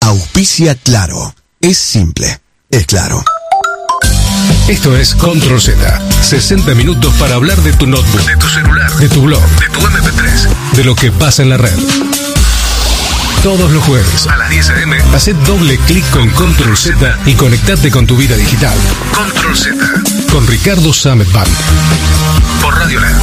Auspicia Claro. Es simple, es claro. Esto es Control Z. 60 minutos para hablar de tu notebook, de tu celular, de tu blog, de tu MP3, de lo que pasa en la red. Todos los jueves a las 10 a.m. hacé doble clic con Control Z y conectate con tu vida digital. Control Z con Ricardo Samet Band por Radio LED.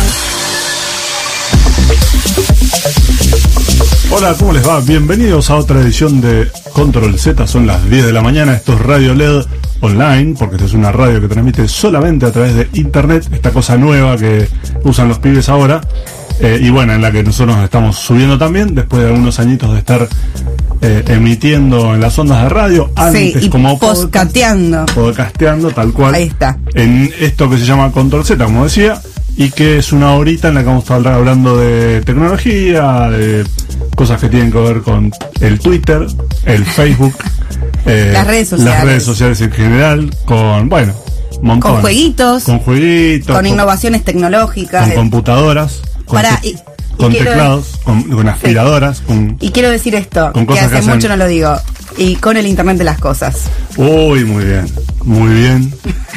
Hola, ¿cómo les va? Bienvenidos a otra edición de Control Z. Son las 10 de la mañana. Esto es Radio LED Online, porque esta es una radio que transmite solamente a través de internet, esta cosa nueva que usan los pibes ahora, y bueno, en la que nosotros nos estamos subiendo también, después de algunos añitos de estar emitiendo en las ondas de radio, antes sí, y como podcasteando, tal cual. Ahí está. En esto que se llama Control Z, como decía, y que es una horita en la que vamos a estar hablando de tecnología, de cosas que tienen que ver con el Twitter, el Facebook, las redes sociales en general, con, bueno, montones. Con jueguitos, con innovaciones tecnológicas, con computadoras, con teclados, con aspiradoras, y quiero decir esto, con que hace mucho no lo digo, y con el Internet de las cosas. Uy, muy bien.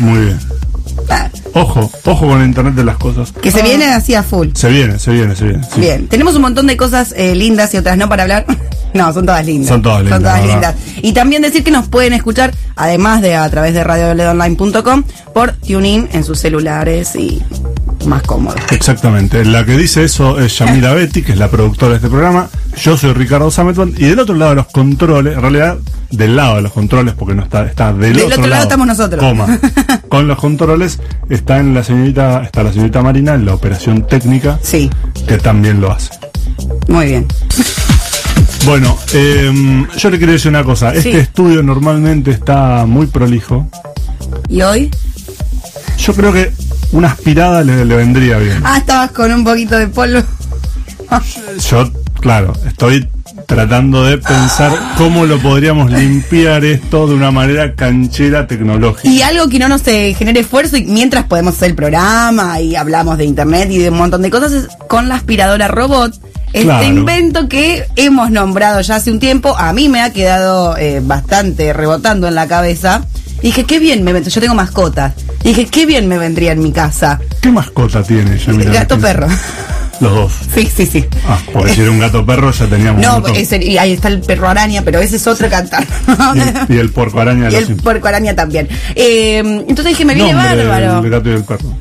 Ojo con el Internet de las cosas. Que se viene así a full. Se viene. Sí. Bien, tenemos un montón de cosas lindas y otras no para hablar. No, son todas lindas. Son todas lindas. Y también decir que nos pueden escuchar, además de a través de radioledonline.com, por TuneIn en sus celulares y más cómodo. Exactamente. La que dice eso es Yamila Betty, que es la productora de este programa. Yo soy Ricardo Sametban, y del otro lado de los controles, en realidad del lado de los controles, porque no está del otro lado estamos nosotros. Con los controles está la señorita Marina en la operación técnica, sí, que también lo hace. Muy bien. Bueno, yo le quiero decir una cosa. Este estudio normalmente está muy prolijo. ¿Y hoy? Yo creo que una aspirada le vendría bien. Estabas con un poquito de polvo. Yo, claro, estoy tratando de pensar cómo lo podríamos limpiar esto de una manera canchera tecnológica. Y algo que no nos genere esfuerzo, y mientras podemos hacer el programa y hablamos de internet y de un montón de cosas, es con la aspiradora robot. Este invento que hemos nombrado ya hace un tiempo, a mí me ha quedado bastante rebotando en la cabeza. Y dije, qué bien me vendría. Yo tengo mascotas. Y dije, qué bien me vendría en mi casa. ¿Qué mascota tiene? Gato perro. Los dos. Sí. Porque si era un gato perro ya teníamos. No, y ahí está el perro araña, pero ese es otro cantar. Y el puerco araña. Y el puerco araña también. Entonces dije, me viene bárbaro. El gato y el perro.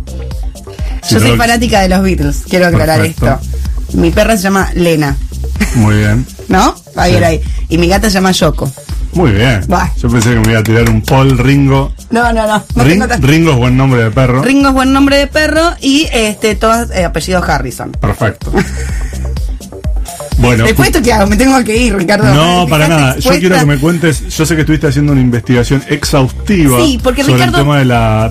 Yo soy fanática de los Beatles, quiero aclarar esto. Mi perra se llama Lena. Muy bien. ¿No? Va bien ahí. Y mi gata se llama Yoko. Muy bien. Yo pensé que me iba a tirar un Paul Ringo. No. Ringo es buen nombre de perro. Ringo es buen nombre de perro y todos apellidos Harrison. Perfecto. Bueno. Después esto que hago, me tengo que ir, Ricardo. No, para nada. Yo quiero que me cuentes. Yo sé que estuviste haciendo una investigación exhaustiva. Sí, porque sobre Ricardo, el tema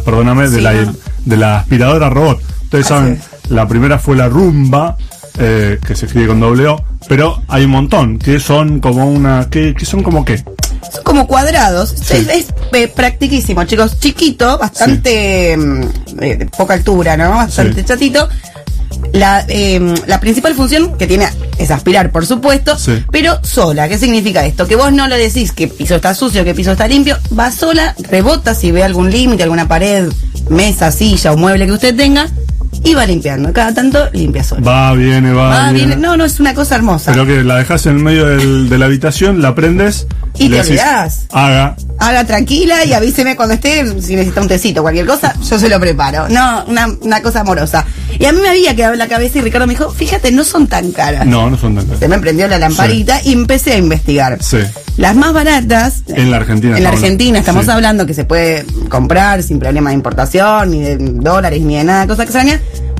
de la aspiradora robot. Ustedes saben, la primera fue la Roomba, que se escribe con doble O, pero hay un montón que son como que son como qué. Son como cuadrados. Sí. Es practiquísimo, chicos. Chiquito, bastante poca altura, ¿no? Bastante chatito. La principal función que tiene es aspirar, por supuesto, pero sola. ¿Qué significa esto? Que vos no le decís que piso está sucio, que piso está limpio. Va sola, rebota si ve algún límite, alguna pared, mesa, silla o mueble que usted tenga, y va limpiando. Cada tanto limpia sola. Va, viene. No, es una cosa hermosa. Pero que la dejas en el medio de la habitación, la prendes y te olvidás. Haga tranquila y avíseme cuando esté, si necesita un tecito, cualquier cosa, yo se lo preparo. No, una cosa amorosa. Y a mí me había quedado en la cabeza y Ricardo me dijo, fíjate, no son tan caras. No son tan caras. Se me prendió la lamparita y empecé a investigar. Las más baratas, en la Argentina. En la Argentina estamos hablando que se puede comprar sin problema de importación, ni de dólares, ni de nada, cosa extraña,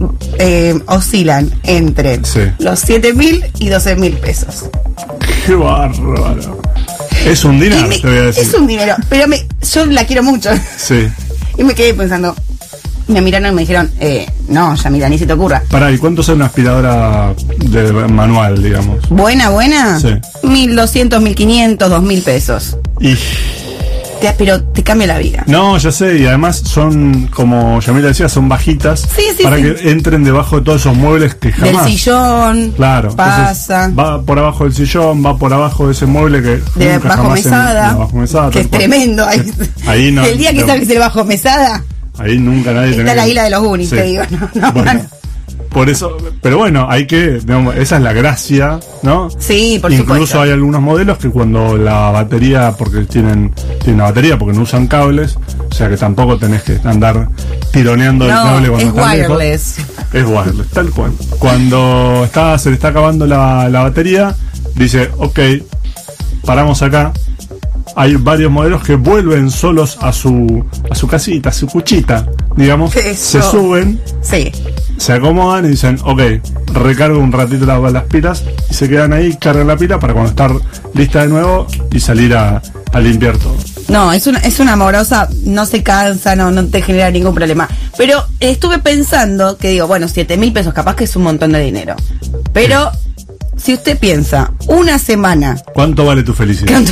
oscilan entre los 7.000 y 12.000 pesos. ¡Qué bárbaro! Es un dinero, te voy a decir. Es un dinero, pero yo la quiero mucho. Sí. Y me quedé pensando, me miraron y me dijeron, no, Yamila, ni se te ocurra. Pará, ¿y cuánto sale una aspiradora de manual, digamos? ¿Buena? Sí. 1.200, 1.500, 2.000 pesos. Y pero te cambia la vida. No, ya sé, y además son, como Yamila decía, son bajitas para que entren debajo de todos esos muebles que jamás. Del sillón, claro, pasa. Va por abajo del sillón, va por abajo de ese mueble que de nunca bajo jamás mesada, que es tremendo. Ahí no, el día que salga el bajo mesada, ahí nunca nadie está la isla de los Goonies, te digo. Bueno. Por eso, pero bueno, hay que, digamos, esa es la gracia, ¿no? Sí, por Incluso supuesto. hay algunos modelos que cuando la batería, porque tienen una batería, porque no usan cables, o sea que tampoco tenés que andar tironeando el cable cuando es estás wireless. lejos. Es wireless, tal cual. Cuando se le está acabando la batería, dice, ok, paramos acá. Hay varios modelos que vuelven solos a su casita, a su cuchita, digamos, se suben. Sí. Se acomodan y dicen, ok, recargo un ratito las pilas y se quedan ahí, cargan la pila para cuando estar lista de nuevo y salir a limpiar todo. No, es una amorosa, no se cansa, no te genera ningún problema. Pero estuve pensando que digo, bueno, 7.000 pesos, capaz que es un montón de dinero. Pero si usted piensa, una semana. ¿Cuánto vale tu felicidad?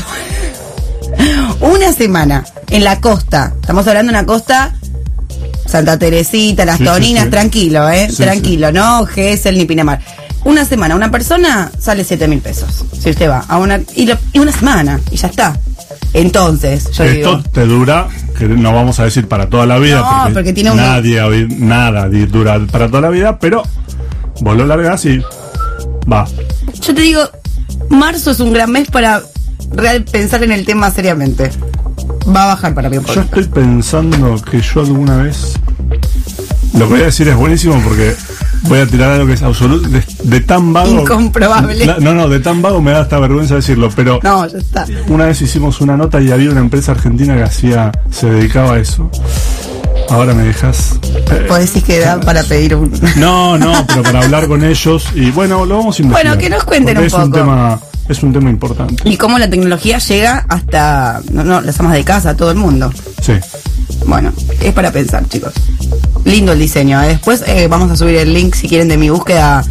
Una semana en la costa, estamos hablando de una costa... Santa Teresita, Las Toninas, tranquilo, tranquilo, no Gesell ni Pinamar. Una semana, una persona sale 7.000 pesos. Si usted va a una semana y ya está. Entonces, yo digo. Esto te dura, que no vamos a decir para toda la vida, porque tiene nada dura para toda la vida, pero vos lo largás y va. Yo te digo, marzo es un gran mes para pensar en el tema seriamente. Va a bajar para mí un poco. Yo estoy pensando que yo alguna vez, lo que voy a decir es buenísimo porque voy a tirar algo que es absoluto, de tan vago, incomprobable. De tan vago me da hasta vergüenza decirlo, pero no, ya está. Una vez hicimos una nota y había una empresa argentina que se dedicaba a eso. Ahora me dejas. ¿Podés decir que da para pedir un...? No, pero para hablar con ellos y bueno, lo vamos a investigar. Bueno, que nos cuenten un poco. Es un tema importante. Y cómo la tecnología llega hasta las amas de casa, a todo el mundo. Sí. Bueno, es para pensar, chicos. Lindo el diseño. Después vamos a subir el link, si quieren, de mi búsqueda,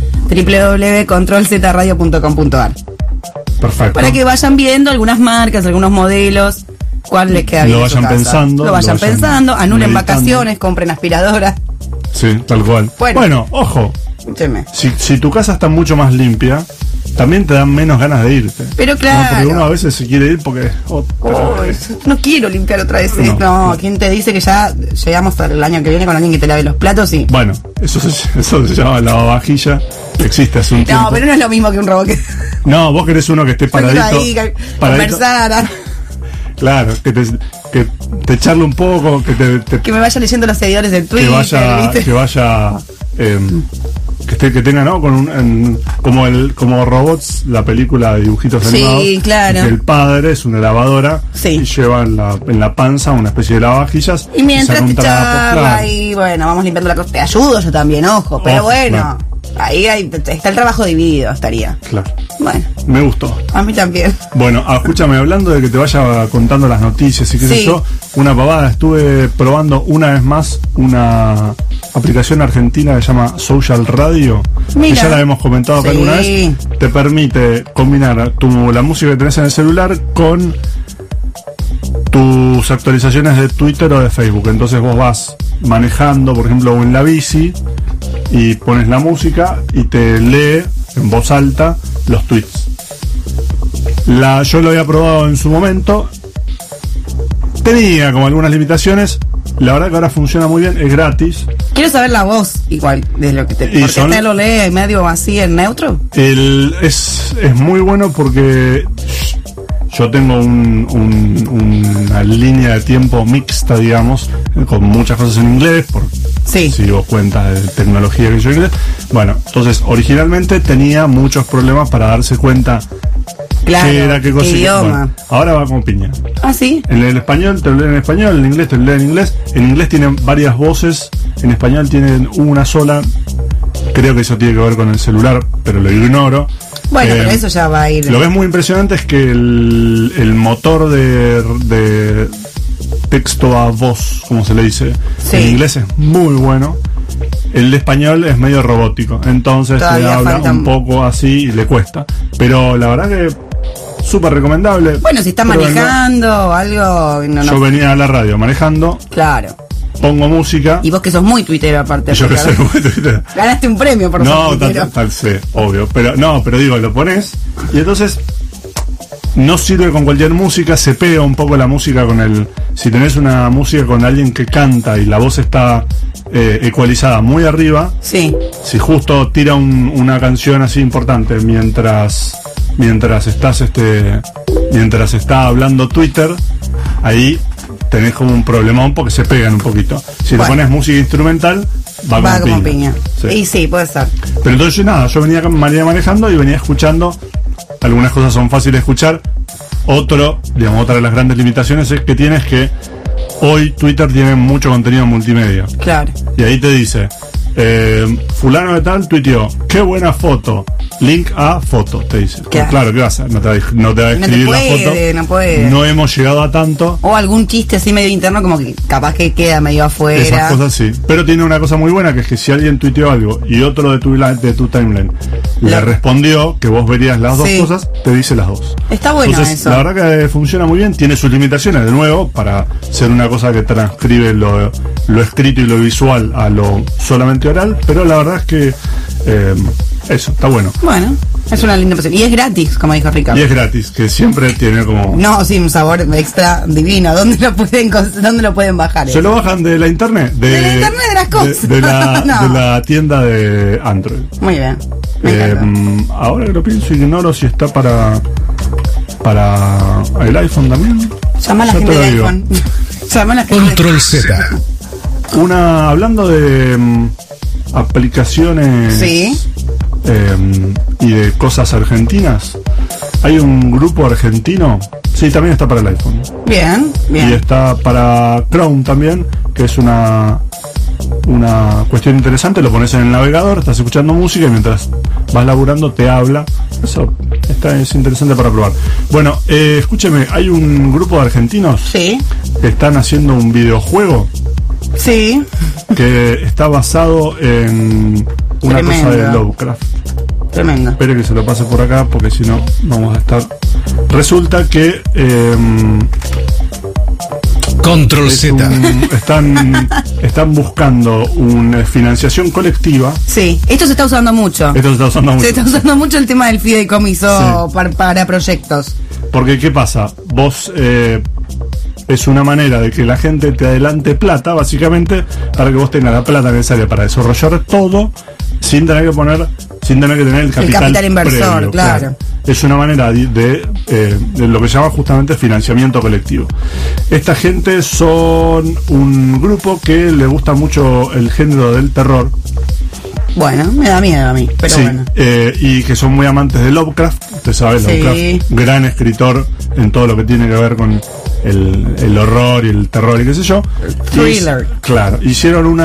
www.controlzradio.com.ar. Perfecto. Para que vayan viendo algunas marcas, algunos modelos, cuál les queda bien. Lo vayan pensando, anulen vacaciones, compren aspiradoras. Sí, tal cual. Bueno, ojo. Escúcheme. Si tu casa está mucho más limpia, también te dan menos ganas de irte. Pero claro. Porque uno a veces se quiere ir porque... no quiero limpiar otra vez. No, ¿quién te dice que ya llegamos al año que viene con alguien que te lave los platos? Sí. Bueno, eso se llama lavavajilla. Existe hace un tiempo. No, pero no es lo mismo que un robot que... No, vos querés uno que esté paradito. Ahí, conversar. Claro, que te charle un poco, que me vaya leyendo los seguidores del Twitter. Que vaya... que tenga, ¿no? Como Robots, la película de dibujitos animados. Sí, claro. Que el padre es una lavadora y lleva en la panza una especie de lavavajillas. Y mientras te charla y bueno, vamos limpiando la cosa. Te ayudo yo también, ojo. Pero bueno, claro. Ahí está el trabajo dividido, estaría. Claro. Bueno. Me gustó. A mí también. Bueno, escúchame, hablando de que te vaya contando las noticias y qué sé yo, una pavada, estuve probando una vez más una aplicación argentina que se llama Social Radio. Mira. Que ya la hemos comentado acá alguna vez. Te permite combinar la música que tenés en el celular con tus actualizaciones de Twitter o de Facebook. Entonces vos vas manejando, por ejemplo, o en la bici y pones la música y te lee en voz alta los tweets. Yo lo había probado en su momento. Tenía como algunas limitaciones. La verdad que ahora funciona muy bien, es gratis. Quiero saber la voz igual de lo que porque usted lo lee medio así en neutro. Es muy bueno porque yo tengo una línea de tiempo mixta, digamos, con muchas cosas en inglés, si vos cuentas de tecnología que yo inglés. Bueno, entonces originalmente tenía muchos problemas para darse cuenta. Claro, qué cosa idioma. Bueno, ahora va como piña. Ah, sí. En el español te lo lee en español, en inglés te lo lee en inglés. En inglés tienen varias voces, en español tienen una sola. Creo que eso tiene que ver con el celular, pero lo ignoro. Bueno, pero eso ya va a ir. Lo que es muy impresionante es que el motor de texto a voz, como se le dice, en inglés es muy bueno. El de español es medio robótico, entonces todavía te habla un poco así y le cuesta. Pero la verdad que súper recomendable. Bueno, si estás Pruébenlo. manejando o algo... Yo venía a la radio manejando, Claro. pongo música. Y vos que sos muy tuitero aparte. Y yo que Ricardo. soy muy tuitero. Ganaste un premio por No, ser tuitero. tal, sí, obvio. Pero digo, lo pones y entonces no sirve con cualquier música, se pega un poco la música con el... Si tenés una música con alguien que canta y la voz está ecualizada muy arriba, Sí. si justo tira una canción así importante mientras está hablando Twitter, ahí tenés como un problemón porque se pegan un poquito. Si le Bueno. pones música instrumental, va como piña. Sí. Y sí, puede ser. Pero entonces yo venía manejando y venía escuchando. Algunas cosas son fáciles de escuchar. Otra de las grandes limitaciones es que tienes que hoy Twitter tiene mucho contenido multimedia. Claro. Y ahí te dice, fulano de tal tuiteó, qué buena foto, link a foto, te dice. Claro. Claro, ¿qué vas a hacer? No te va a escribir la foto. No puede. No hemos llegado a tanto. O algún chiste así medio interno, como que capaz que queda medio afuera. Esas cosas sí. Pero tiene una cosa muy buena, que es que si alguien tuiteó algo y otro de tu timeline le respondió, que vos verías las dos Sí. cosas, te dice las dos. Está bueno Entonces, eso. la verdad que funciona muy bien, tiene sus limitaciones, de nuevo, para ser una cosa que transcribe lo escrito y lo visual a lo solamente oral, pero la verdad es que eso, está bueno. Bueno, es una linda opción. Y es gratis, como dijo Ricardo. Y es gratis, que siempre tiene como... No, sí, un sabor extra divino. ¿Dónde lo pueden bajar? ¿Se lo bajan de la internet? De la internet de las cosas. De la, No. de la tienda de Android. Muy bien. Me encanta. Ahora que lo pienso, ignoro si está para el iPhone también. Llama a la Ya gente te lo de digo. iPhone. Llama a la gente Control Z. Hablando de aplicaciones Sí. Y de cosas argentinas, hay un grupo argentino, sí, también está para el iPhone. Bien, Y bien. está para Chrome también, que es una cuestión interesante. Lo pones en el navegador, estás escuchando música y mientras vas laburando te habla. Eso es interesante para probar. Bueno, escúcheme, hay un grupo de argentinos Sí. que están haciendo un videojuego Sí. que está basado en una Tremendo. cosa de Lovecraft. Tremendo. Espere que se lo pase por acá porque si no vamos a estar... Resulta que Control Z. están buscando una financiación colectiva. Sí. Esto se está usando mucho. Esto se está usando mucho. Se está usando mucho el tema del fideicomiso Sí. para proyectos. Porque ¿qué pasa? Vos es una manera de que la gente te adelante plata, básicamente, para que vos tengas la plata necesaria para desarrollar todo sin tener que tener el capital inversor, previo, claro. Es una manera de lo que se llama justamente financiamiento colectivo. Esta gente son un grupo que le gusta mucho el género del terror. Bueno, me da miedo a mí, pero Sí, bueno. y que son muy amantes de Lovecraft. Usted sabe, Sí. Lovecraft, gran escritor en todo lo que tiene que ver con el horror y el terror y qué sé yo. Thriller. Claro, hicieron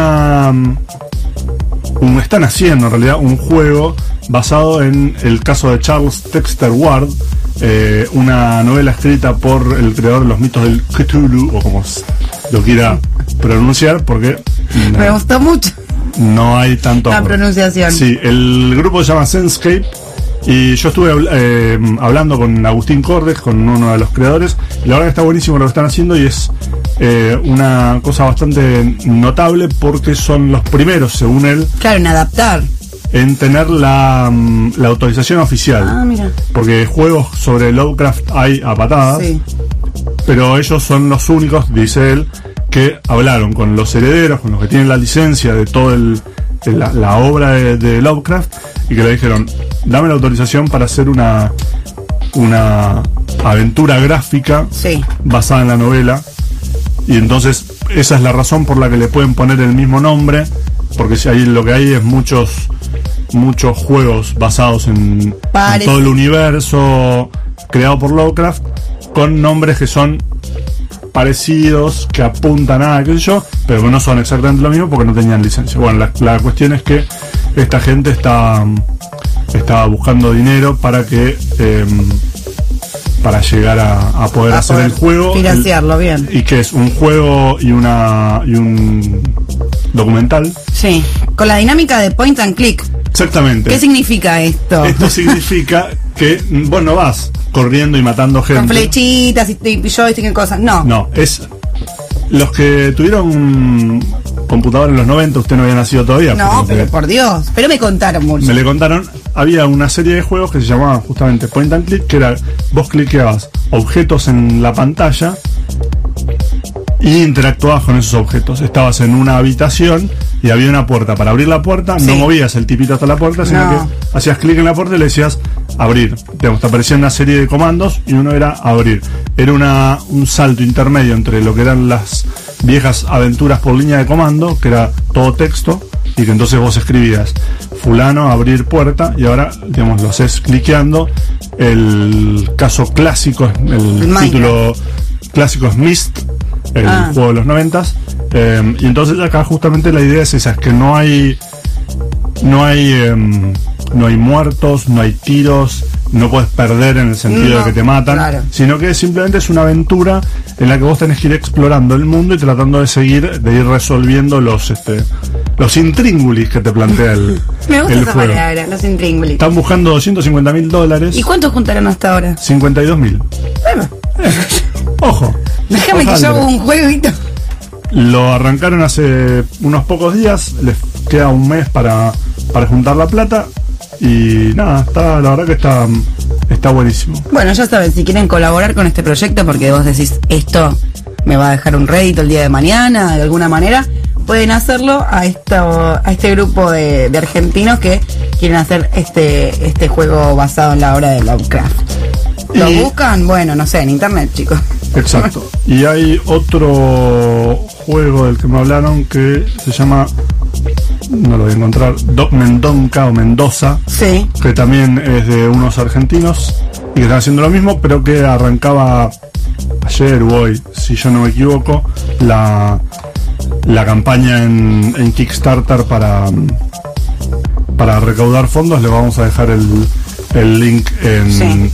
están haciendo en realidad un juego basado en el caso de Charles Dexter Ward, una novela escrita por el creador de los mitos del Cthulhu, o como lo quiera pronunciar, porque Me gustó mucho no hay tanto la acuerdo. pronunciación. Sí, el grupo se llama Senscape y yo estuve hablando con Agustín Cordes, con uno de los creadores, y la verdad que está buenísimo lo que están haciendo y es una cosa bastante notable porque son los primeros, según él, Claro, en adaptar. en tener la autorización oficial. Ah, mira. Porque juegos sobre Lovecraft hay a patadas, Sí. pero ellos son los únicos, dice él, que hablaron con los herederos, con los que tienen la licencia de toda la obra de Lovecraft, y que le dijeron, dame la autorización para hacer una aventura gráfica Sí. basada en la novela. Y entonces esa es la razón por la que le pueden poner el mismo nombre, porque si ahí lo que hay es muchos juegos basados en todo el universo creado por Lovecraft, con nombres que son parecidos, que apuntan a qué sé yo, pero que no son exactamente lo mismo porque no tenían licencia. Bueno, la cuestión es que esta gente estaba buscando dinero para que para llegar a poder hacer el juego, financiarlo bien. y que es un juego y un documental. Sí, con la dinámica de point and click. Exactamente. ¿Qué significa esto? Esto significa que vos no vas corriendo y matando gente. Con flechitas y joystick y cosas. No. No, es... Los que tuvieron computador en los 90, usted no había nacido todavía. No, pero por Dios. Pero me contaron mucho. Me le contaron, había una serie de juegos que se llamaba justamente Point and Click, que era, vos cliqueabas objetos en la pantalla y interactuabas con esos objetos. Estabas en una habitación y había una puerta. Para abrir la puerta, no movías el tipito hasta la puerta, sino que hacías clic en la puerta y le decías abrir. Digamos, te aparecía una serie de comandos y uno era abrir. Era un salto intermedio entre lo que eran las viejas aventuras por línea de comando, que era todo texto, y que entonces vos escribías fulano, abrir puerta, y ahora, digamos, lo haces cliqueando. El caso clásico, el título clásico es Myst, el juego de los 90s. Y entonces acá justamente la idea es esa, es que no hay muertos, no hay tiros, no puedes perder en el sentido de que te matan, sino que simplemente es una aventura en la que vos tenés que ir explorando el mundo y tratando de ir resolviendo los intríngulis que te plantea el Me gusta esa juego. palabra, los intríngulis. Están buscando $250.000. ¿Y cuántos juntaron hasta ahora? 52.000. Bueno, Ojo. déjame que yo hago un jueguito. Lo arrancaron hace unos pocos días, les queda un mes para juntar la plata y nada, la verdad que está buenísimo. Bueno, ya saben, si quieren colaborar con este proyecto, porque vos decís, esto me va a dejar un rédito el día de mañana, de alguna manera, pueden hacerlo a este grupo de argentinos que quieren hacer este juego basado en la obra de Lovecraft. ¿Lo buscan? Bueno, no sé, en internet, chicos. Exacto. Y hay otro juego del que me hablaron que se llama, no lo voy a encontrar, Mendonca o Mendoza, sí, que también es de unos argentinos y que están haciendo lo mismo, pero que arrancaba ayer o hoy, si yo no me equivoco, la campaña en Kickstarter para recaudar fondos. Le vamos a dejar el link en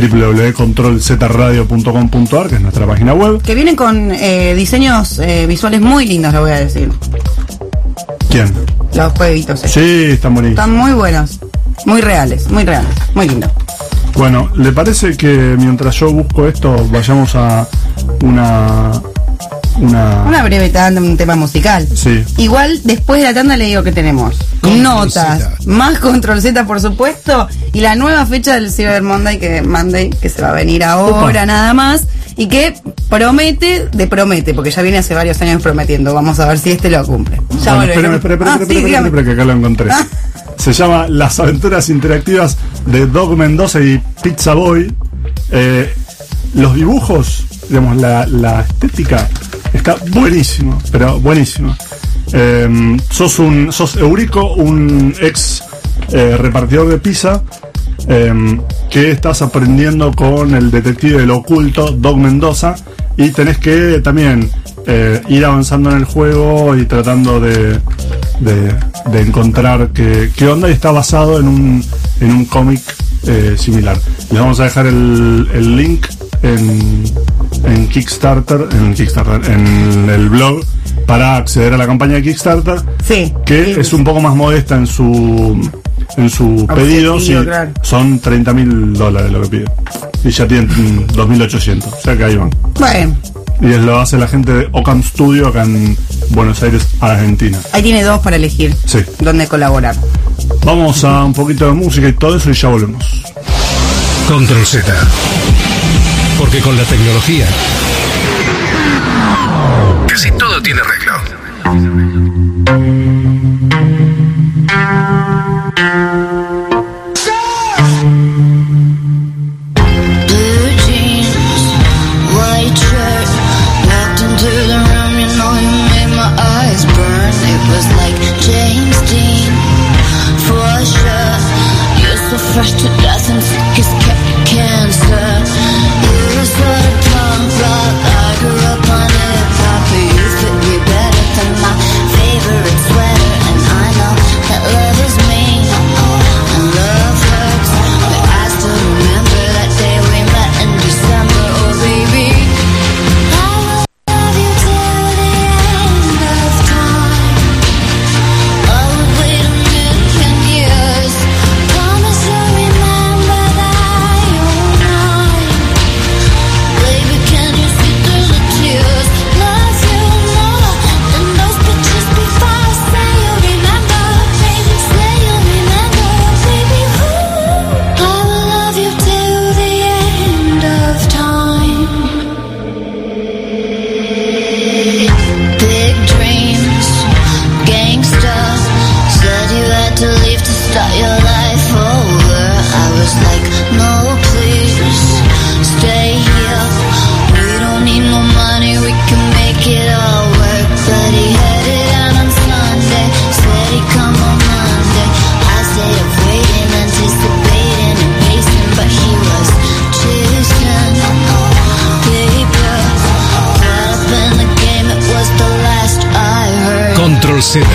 www.controlzradio.com.ar, que es nuestra página web. Que vienen con diseños visuales muy lindos, lo voy a decir. ¿Quién? Los jueguitos. Sí, están bonitos. Están muy buenos, muy reales, muy lindo. Bueno, ¿le parece que mientras yo busco esto vayamos a una breve tanda, un tema musical? Sí. Igual después de la tanda le digo que tenemos notas, más Control Z, por supuesto, y la nueva fecha del Cyber Monday que se va a venir ahora nada más, y que promete, porque ya viene hace varios años prometiendo. Vamos a ver si lo cumple. Ya bueno, espere, que acá lo encontré. Se llama Las aventuras interactivas de Doug Mendoza y Pizza Boy. Los dibujos, digamos, la estética está buenísimo, pero buenísimo. Sos Eurico, un ex repartidor de pizza, que estás aprendiendo con el detective del oculto, Doug Mendoza, y tenés que también ir avanzando en el juego y tratando de encontrar qué onda, y está basado en un cómic similar. Les vamos a dejar el link en Kickstarter, en el blog, para acceder a la campaña de Kickstarter, que es un poco más modesta en su pedido, claro. Son $30.000 lo que pide, y ya tienen 2.800, o sea que ahí van. Bueno. Y lo hace la gente de Ocam Studio acá en Buenos Aires, Argentina. Ahí tiene 2 para elegir dónde colaborar. Vamos a un poquito de música y todo eso y ya volvemos. Control Z. Porque con la tecnología casi todo tiene arreglo. Fresh to death and sick as cancer. You were sort of punk rock. I grew up on hip-hop. You fit me better than my favorite sweater. And I know that love is mean. Control Z.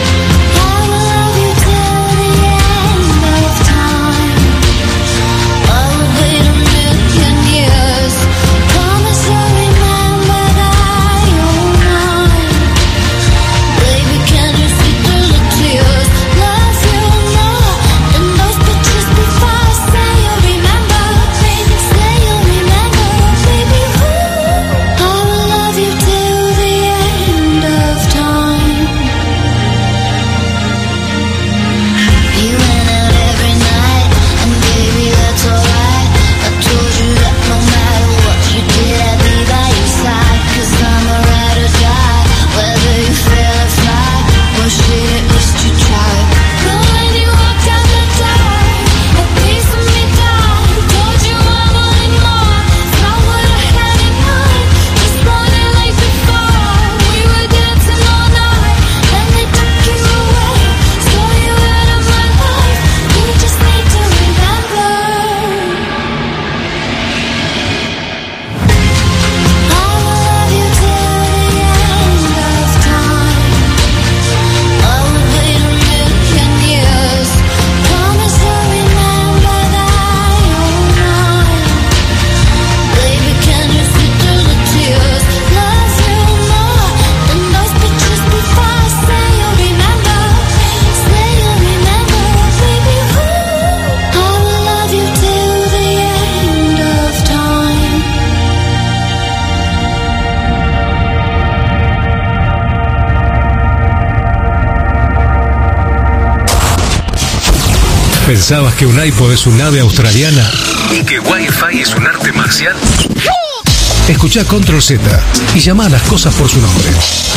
¿Pensabas que un iPod es un ave australiana y que Wi-Fi es un arte marcial? Escuchá Control Z y llama a las cosas por su nombre.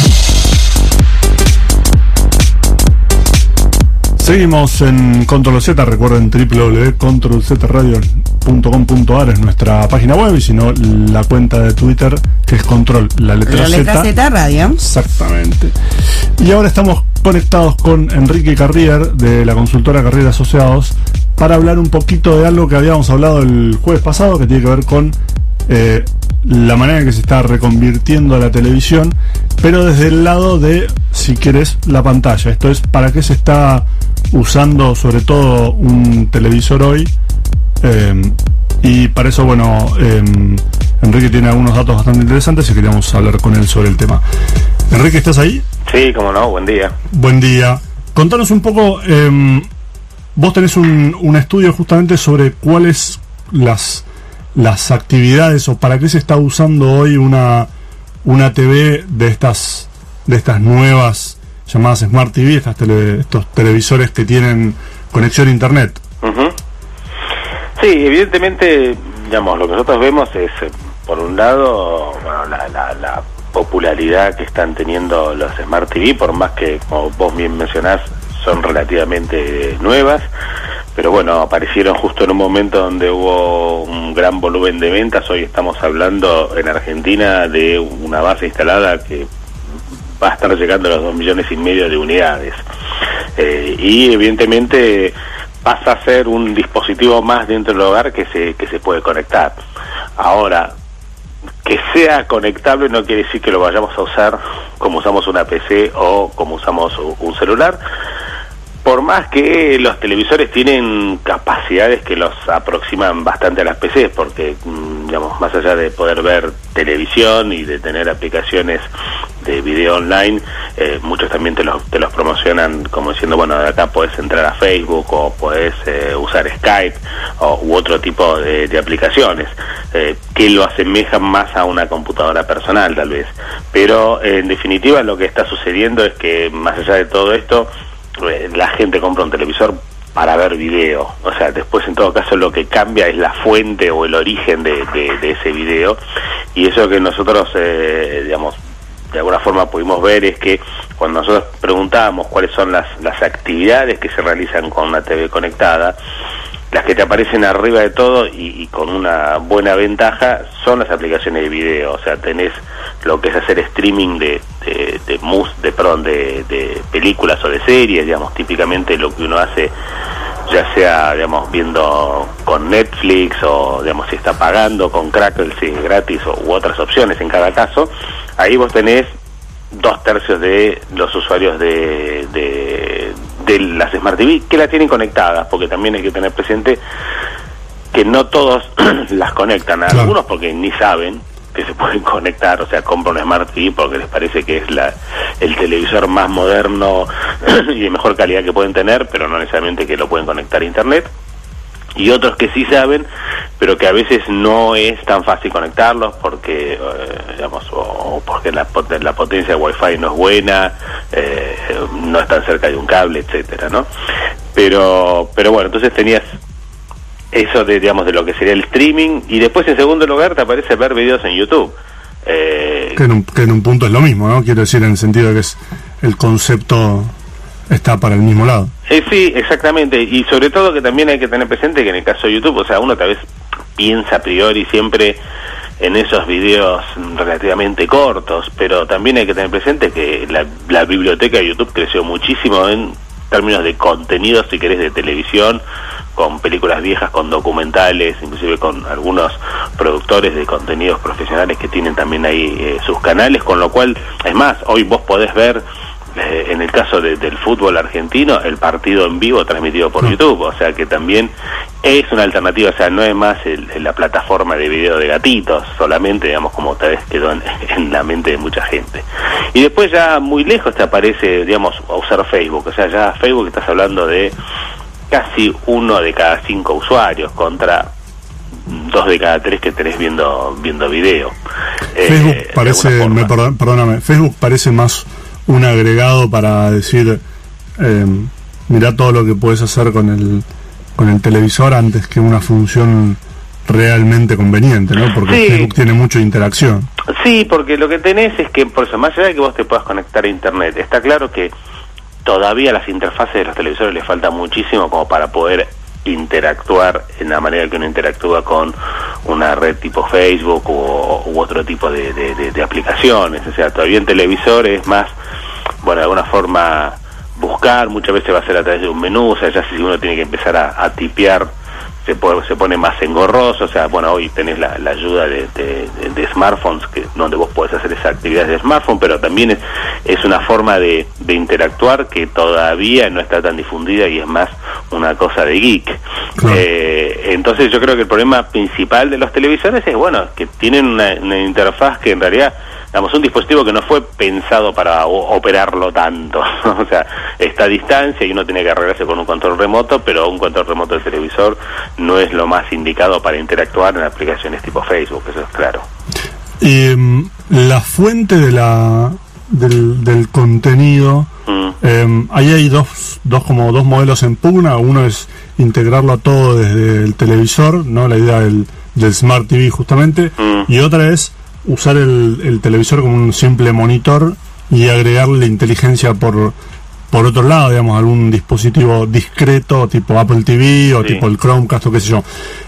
Seguimos en Control Z, recuerden www.controlzradio.com.ar es nuestra página web, y si no, la cuenta de Twitter, que es Control, la letra Z Radio. Exactamente. Y ahora estamos conectados con Enrique Carrier, de la consultora Carrier Asociados, para hablar un poquito de algo que habíamos hablado el jueves pasado, que tiene que ver con la manera en que se está reconvirtiendo la televisión, pero desde el lado de, si querés, la pantalla. Esto es, ¿para qué se está usando sobre todo un televisor hoy? Y para eso, bueno, Enrique tiene algunos datos bastante interesantes y queríamos hablar con él sobre el tema. Enrique, ¿estás ahí? Sí, cómo no, buen día. Buen día. Contanos un poco, vos tenés un estudio justamente sobre cuáles las actividades, o para qué se está usando hoy una TV de estas nuevas llamadas Smart TV, estos televisores que tienen conexión a internet. Uh-huh. Sí, evidentemente, digamos, lo que nosotros vemos es, por un lado, bueno, la popularidad que están teniendo los Smart TV, por más que, como vos bien mencionás, son relativamente nuevas, pero bueno, aparecieron justo en un momento donde hubo un gran volumen de ventas. Hoy estamos hablando en Argentina de una base instalada que va a estar llegando a los 2,5 millones de unidades, y evidentemente pasa a ser un dispositivo más dentro del hogar que se puede conectar. Ahora, que sea conectable no quiere decir que lo vayamos a usar como usamos una PC o como usamos un celular, por más que los televisores tienen capacidades que los aproximan bastante a las PCs, porque, digamos, más allá de poder ver televisión y de tener aplicaciones de video online, muchos también te los promocionan como diciendo, bueno, de acá podés entrar a Facebook o podés usar Skype u otro tipo de aplicaciones que lo asemejan más a una computadora personal, tal vez. Pero en definitiva lo que está sucediendo es que, más allá de todo esto, la gente compra un televisor para ver video. O sea, después en todo caso lo que cambia es la fuente o el origen de ese video, y eso que nosotros digamos, de alguna forma pudimos ver es que cuando nosotros preguntábamos cuáles son las actividades que se realizan con una TV conectada, las que te aparecen arriba de todo y con una buena ventaja son las aplicaciones de video. O sea, tenés lo que es hacer streaming de películas o de series, digamos, típicamente lo que uno hace, ya sea, digamos, viendo con Netflix o, digamos, si está pagando con Crackle, si es gratis u otras opciones en cada caso. Ahí vos tenés 2/3 de los usuarios de las Smart TV que la tienen conectadas, porque también hay que tener presente que no todos las conectan, Claro. algunos porque ni saben que se pueden conectar, o sea, compran una Smart TV porque les parece que es el televisor más moderno y de mejor calidad que pueden tener, pero no necesariamente que lo pueden conectar a internet. Y otros que sí saben, pero que a veces no es tan fácil conectarlos porque, digamos, o porque la potencia de Wi-Fi no es buena, no están cerca de un cable, etcétera, ¿no? Pero bueno, entonces tenías eso de, digamos, de lo que sería el streaming, y después en segundo lugar te aparece ver videos en YouTube. Que en un punto es lo mismo, ¿no? Quiero decir, en el sentido de que es el concepto está para el mismo lado. Sí, exactamente, y sobre todo que también hay que tener presente que en el caso de YouTube, o sea, uno tal vez piensa a priori siempre en esos videos relativamente cortos, pero también hay que tener presente que la biblioteca de YouTube creció muchísimo en términos de contenidos, si querés, de televisión, con películas viejas, con documentales, inclusive con algunos productores de contenidos profesionales que tienen también ahí sus canales, con lo cual, es más, hoy vos podés ver, en el caso del fútbol argentino, el partido en vivo transmitido por YouTube, o sea que también es una alternativa, o sea, no es más la plataforma de video de gatitos solamente, digamos, como tal vez quedó en la mente de mucha gente. Y después ya muy lejos te aparece, digamos, a usar Facebook, o sea, ya Facebook estás hablando de casi 1 de cada 5 usuarios contra 2 de cada 3 que tenés viendo video. Facebook parece, perdóname, Facebook parece más un agregado para decir, mirá todo lo que puedes hacer con el televisor antes que una función realmente conveniente, ¿no? Porque sí. Facebook tiene mucha interacción. Sí, porque lo que tenés es que, por eso, más allá de que vos te puedas conectar a internet, está claro que todavía las interfaces de los televisores les falta muchísimo como para poder interactuar en la manera que uno interactúa con una red tipo Facebook u otro tipo de aplicaciones. O sea, todavía en televisor es más, bueno, de alguna forma buscar, muchas veces va a ser a través de un menú, o sea, ya si uno tiene que empezar a tipear, se pone más engorroso. O sea, bueno, hoy tenés la ayuda de smartphones, donde vos podés hacer esas actividades de smartphone, pero también es una forma de interactuar que todavía no está tan difundida y es más una cosa de geek. Claro. Entonces yo creo que el problema principal de los televisores es, bueno, que tienen una interfaz que en realidad, digamos, un dispositivo que no fue pensado para operarlo tanto. O sea, está a distancia y uno tiene que arreglarse con un control remoto, pero un control remoto del televisor no es lo más indicado para interactuar en aplicaciones tipo Facebook, eso es claro. Y la fuente de del contenido, ahí hay dos modelos en pugna. Uno es integrarlo a todo desde el televisor, ¿no? La idea del Smart TV justamente, y otra es usar el televisor como un simple monitor y agregarle inteligencia por otro lado, digamos, algún dispositivo discreto tipo Apple TV o sí, tipo el Chromecast o qué sé yo.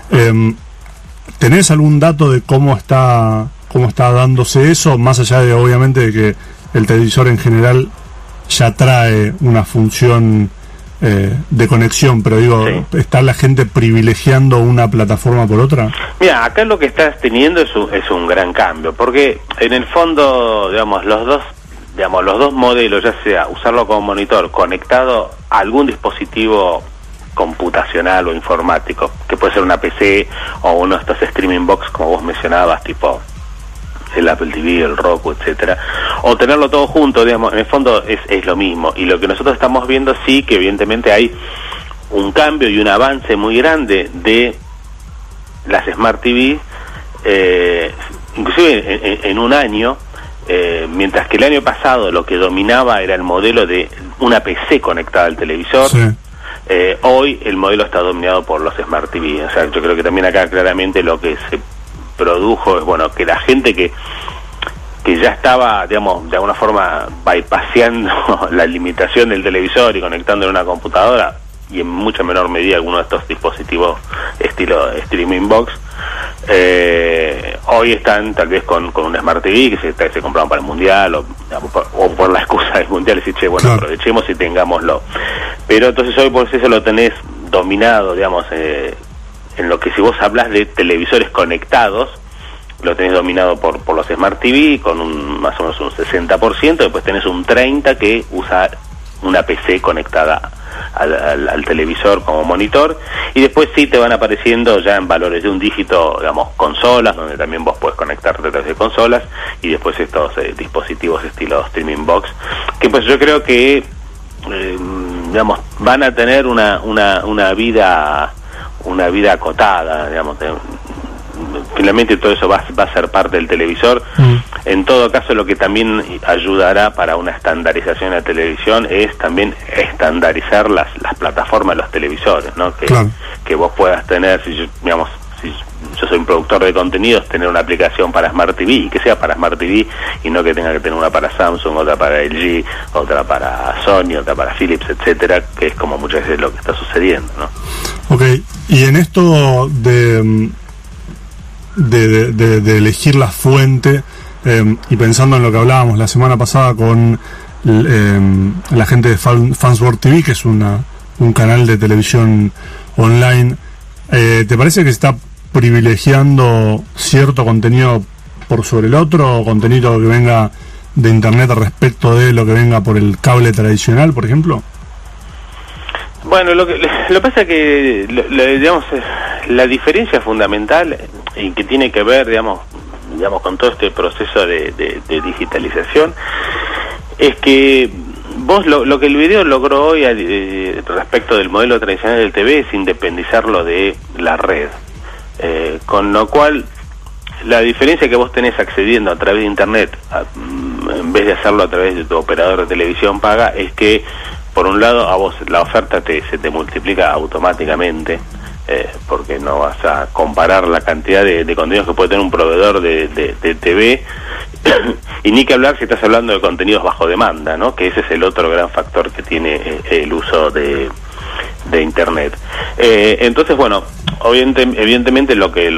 ¿Tenés algún dato de cómo está dándose eso, más allá de, obviamente, de que el televisor en general ya trae una función de conexión, pero digo, sí, ¿está la gente privilegiando una plataforma por otra? Mira, acá lo que estás teniendo es un gran cambio, porque en el fondo, digamos, los dos modelos, ya sea usarlo como monitor conectado a algún dispositivo computacional o informático, que puede ser una PC o uno de estos streaming box como vos mencionabas, tipo el Apple TV, el Roku, etcétera, o tenerlo todo junto, digamos, en el fondo es lo mismo. Y lo que nosotros estamos viendo, sí, que evidentemente hay un cambio y un avance muy grande de las Smart TV, inclusive en un año, mientras que el año pasado lo que dominaba era el modelo de una PC conectada al televisor. Sí. Hoy el modelo está dominado por los Smart TV. O sea, yo creo que también acá claramente lo que se produjo es, bueno, que la gente que ya estaba, digamos, de alguna forma bypaseando la limitación del televisor y conectando en una computadora, y en mucha menor medida algunos de estos dispositivos estilo streaming box, hoy están tal vez con un Smart TV que se compraron para el Mundial o por la excusa del Mundial, y decir, che, bueno, claro, aprovechemos y tengámoslo. Pero entonces hoy por eso lo tenés dominado, digamos, en lo que si vos hablas de televisores conectados, lo tenés dominado por los Smart TV, con más o menos un 60%, después tenés un 30% que usa una PC conectada al televisor como monitor, y después sí te van apareciendo ya en valores de un dígito, digamos, consolas, donde también vos podés conectarte a través de consolas, y después estos dispositivos estilo streaming box, que pues yo creo que digamos, van a tener una vida acotada, digamos. Finalmente todo eso va a ser parte del televisor. En todo caso, lo que también ayudará para una estandarización de la televisión es también estandarizar las plataformas de los televisores, ¿no? Que vos puedas tener, si yo soy un productor de contenidos, tener una aplicación para Smart TV, y que sea para Smart TV, y no que tenga que tener una para Samsung, otra para LG, otra para Sony, otra para Philips, etcétera, que es como muchas veces lo que está sucediendo, ¿no? Ok, y en esto de elegir la fuente, y pensando en lo que hablábamos la semana pasada con la gente de Fansworld TV, que es un canal de televisión online, ¿te parece que se está privilegiando cierto contenido por sobre el otro, o contenido que venga de internet respecto de lo que venga por el cable tradicional, por ejemplo? Bueno, lo que pasa es que digamos, la diferencia fundamental, y que tiene que ver, digamos con todo este proceso de digitalización, es que vos lo que el video logró hoy respecto del modelo tradicional del TV es independizarlo de la red, con lo cual la diferencia que vos tenés accediendo a través de internet en vez de hacerlo a través de tu operador de televisión paga, es que por un lado a vos la oferta se te multiplica automáticamente, porque no vas a comparar la cantidad de contenidos que puede tener un proveedor de TV y ni que hablar si estás hablando de contenidos bajo demanda, ¿no? Que ese es el otro gran factor que tiene el uso de internet. Entonces, bueno, evidentemente lo que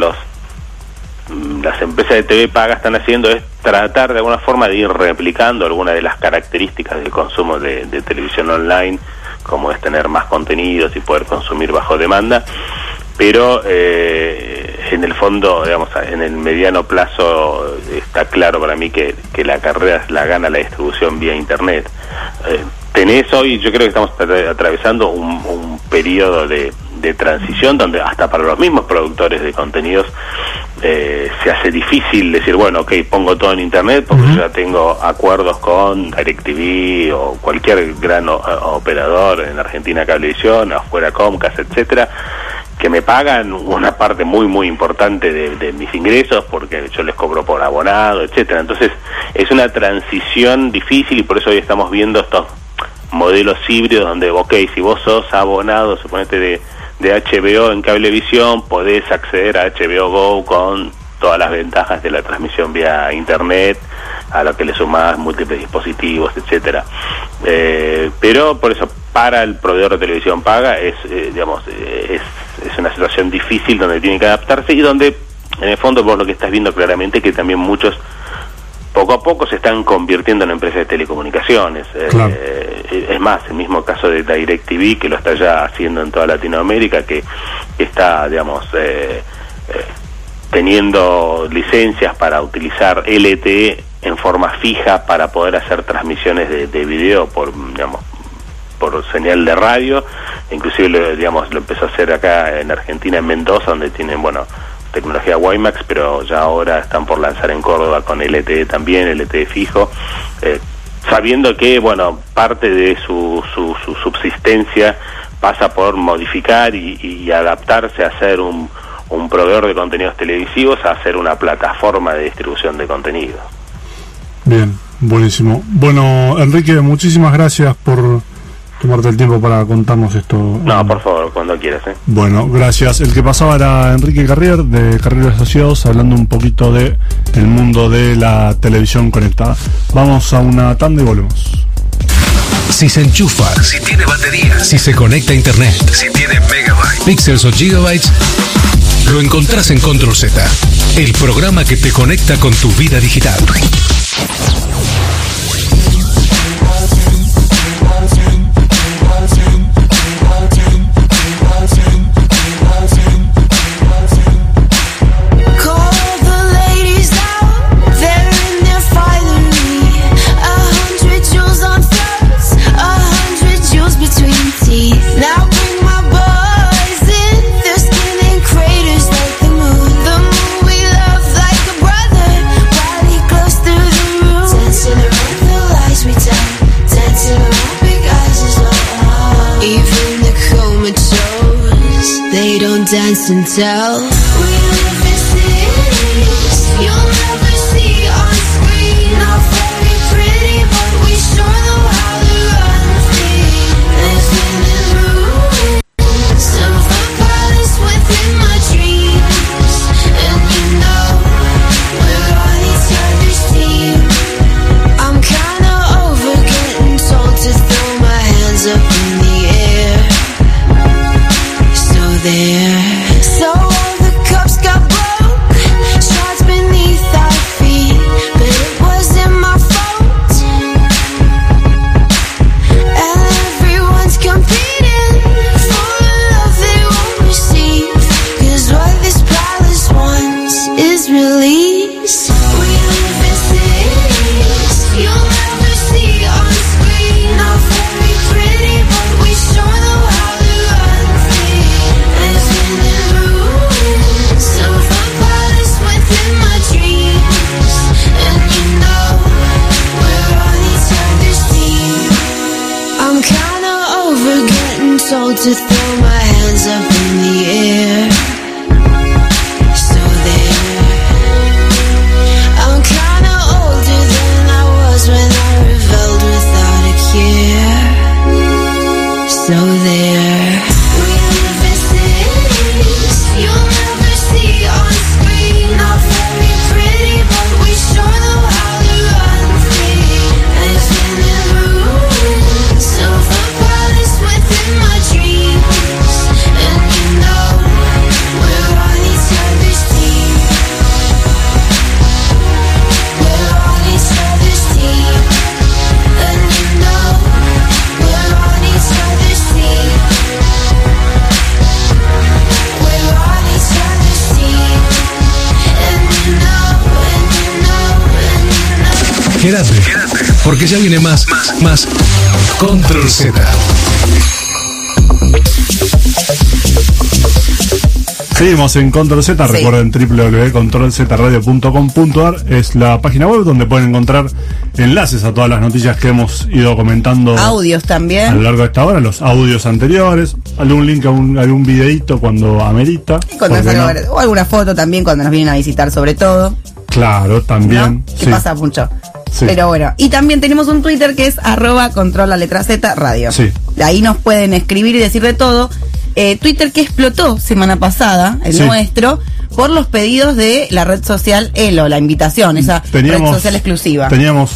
las empresas de TV paga están haciendo es tratar de alguna forma de ir replicando algunas de las características del consumo de televisión online, como es tener más contenidos y poder consumir bajo demanda, pero en el fondo, digamos, en el mediano plazo está claro para mí que la carrera la gana la distribución vía internet. Tenés hoy, yo creo que estamos atravesando un periodo de transición donde hasta para los mismos productores de contenidos se hace difícil decir, bueno, ok, pongo todo en internet porque yo ya tengo acuerdos con DirecTV o cualquier gran operador en Argentina, Cablevisión, afuera Comcast, etcétera, que me pagan una parte muy muy importante de mis ingresos porque yo les cobro por abonado, etcétera. Entonces es una transición difícil, y por eso hoy estamos viendo estos modelos híbridos donde, ok, si vos sos abonado, suponete de HBO en Cablevisión, podés acceder a HBO Go con todas las ventajas de la transmisión vía internet, a lo que le sumás múltiples dispositivos, etcétera. Pero por eso, para el proveedor de televisión paga es una situación difícil donde tiene que adaptarse, y donde en el fondo vos lo que estás viendo claramente que también muchos poco a poco se están convirtiendo en empresas de telecomunicaciones. Claro. Es más, el mismo caso de DirecTV, que lo está ya haciendo en toda Latinoamérica, que está, digamos, teniendo licencias para utilizar LTE en forma fija para poder hacer transmisiones de video por señal de radio. Inclusive lo empezó a hacer acá en Argentina, en Mendoza, donde tienen, tecnología WiMAX, pero ya ahora están por lanzar en Córdoba con LTE también, LTE fijo, sabiendo que, parte de su subsistencia pasa por modificar y adaptarse a ser un proveedor de contenidos televisivos, a ser una plataforma de distribución de contenidos. Bien, buenísimo. Bueno, Enrique, muchísimas gracias por tomarte el tiempo para contarnos esto. No, por favor, cuando quieras. Bueno, gracias. El que pasaba era Enrique Carrier, de Carrier Asociados, hablando un poquito de el mundo de la televisión conectada. Vamos a una tanda y volvemos. Si se enchufa, si tiene batería, si se conecta a internet, si tiene megabytes, píxeles o gigabytes, lo encontrás en Control Z, el programa que te conecta con tu vida digital. Call the ladies out, they're in their filing dance and tell. We live in cities you'll never see on screen. Not very pretty, but we sure know how to run free. Living in ruins of a palace within my dreams. And you know we're on each other's team. I'm kinda over getting told to throw my hands up in the air. So there. So all the cups got broke, shards beneath our feet, but it wasn't my fault. And everyone's competing for the love they won't receive, 'cause what this palace wants is release. We live in cities you'll never see on screen. Not very pretty, but we sure know how to run free. Living in ruins of a palace within my dreams. And you know we're on each other's team. I'm kinda over getting told to throw my hands up in the air. So there. I'm kinda older than I was when I rebelled without a care. So there. We live in cities you'll never see on screen. Not very pretty, but we sure know how to run free. Living in ruins of a palace within my dreams. And you know we're on each other's team. We're on each other's team. And you know we're on each other's team. We're on each other's team. And you know, and you know, and you know. Quédate, porque ya viene más Control Z. Seguimos en Control Z, Sí. recuerden www.controlzradio.com.ar es la página web donde pueden encontrar enlaces a todas las noticias que hemos ido comentando Audios a lo también. largo de esta hora, los audios anteriores, algún link a algún videíto cuando amerita. Cuando ¿por qué nos- no? o alguna foto también cuando nos vienen a visitar, sobre todo. Claro, también. ¿No? Que sí. pasa mucho. Sí. Pero bueno, y también tenemos un Twitter que es @control_z_radio. Sí. De ahí nos pueden escribir y decir de todo. Twitter que explotó semana pasada, el Sí. nuestro, por los pedidos de la red social Elo, la invitación, esa red social exclusiva. Teníamos,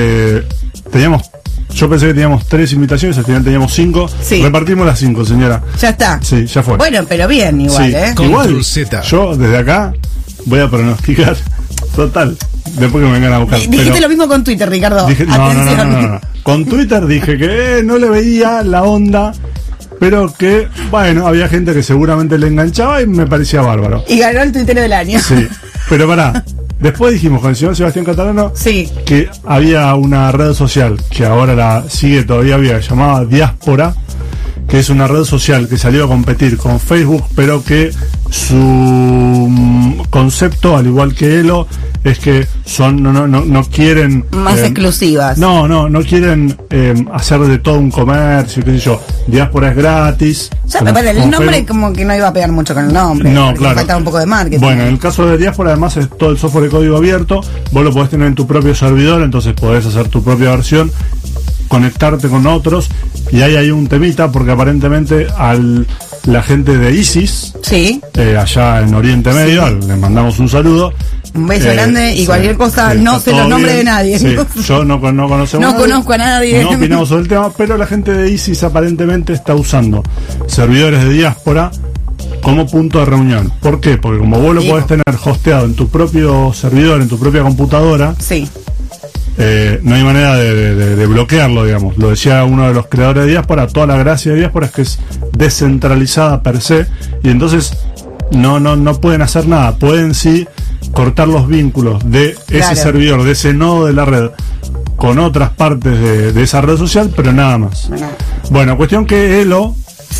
yo pensé que teníamos 3 invitaciones, al final teníamos 5. Sí. Repartimos las 5, señora. Ya está. Sí, ya fue. Bueno, pero bien igual, Sí. ¿eh? Control Igual, Z. yo desde acá voy a pronosticar, total, después que me vengan a buscar. Dijiste pero lo mismo con Twitter, Ricardo. dije- no, Atención. no. Con Twitter dije que no le veía la onda, pero que, bueno, había gente que seguramente le enganchaba y me parecía bárbaro. Y ganó el Twitter del año. Sí, pero pará. Después dijimos con el señor Sebastián Catalano Sí. que había una red social que ahora la sigue todavía viva, llamada Diáspora, que es una red social que salió a competir con Facebook, pero que su concepto, al igual que Elo, es que son no quieren Más exclusivas. no quieren hacer de todo un comercio, qué sé yo. Diáspora es gratis. Ya, Como- bueno, el como nombre Facebook. como que no iba a pegar mucho con el nombre. No, porque claro. faltaba un poco de marketing. Bueno, en el caso de Diáspora, además, es todo el software de código abierto. Vos lo podés tener en tu propio servidor, entonces podés hacer tu propia versión, conectarte con otros. Y ahí hay un temita, porque aparentemente la gente de ISIS, Sí. allá en Oriente Medio, les mandamos un saludo. Un beso grande y cualquier cosa, no está sé los todo nombres bien. de nadie. Sí, yo no conocemos No conozco a nadie. No opinamos sobre el tema, pero la gente de ISIS aparentemente está usando servidores de Diáspora como punto de reunión. ¿Por qué? Porque como vos lo Sí. podés tener hosteado en tu propio servidor, en tu propia computadora, Sí. no hay manera de bloquearlo, digamos. Lo decía uno de los creadores de Diáspora, toda la gracia de Diáspora es que es descentralizada per se, y entonces no pueden hacer nada. Pueden sí cortar los vínculos de Claro. ese servidor, de ese nodo de la red, con otras partes de esa red social, pero nada más. Bueno, cuestión que Elo Sí.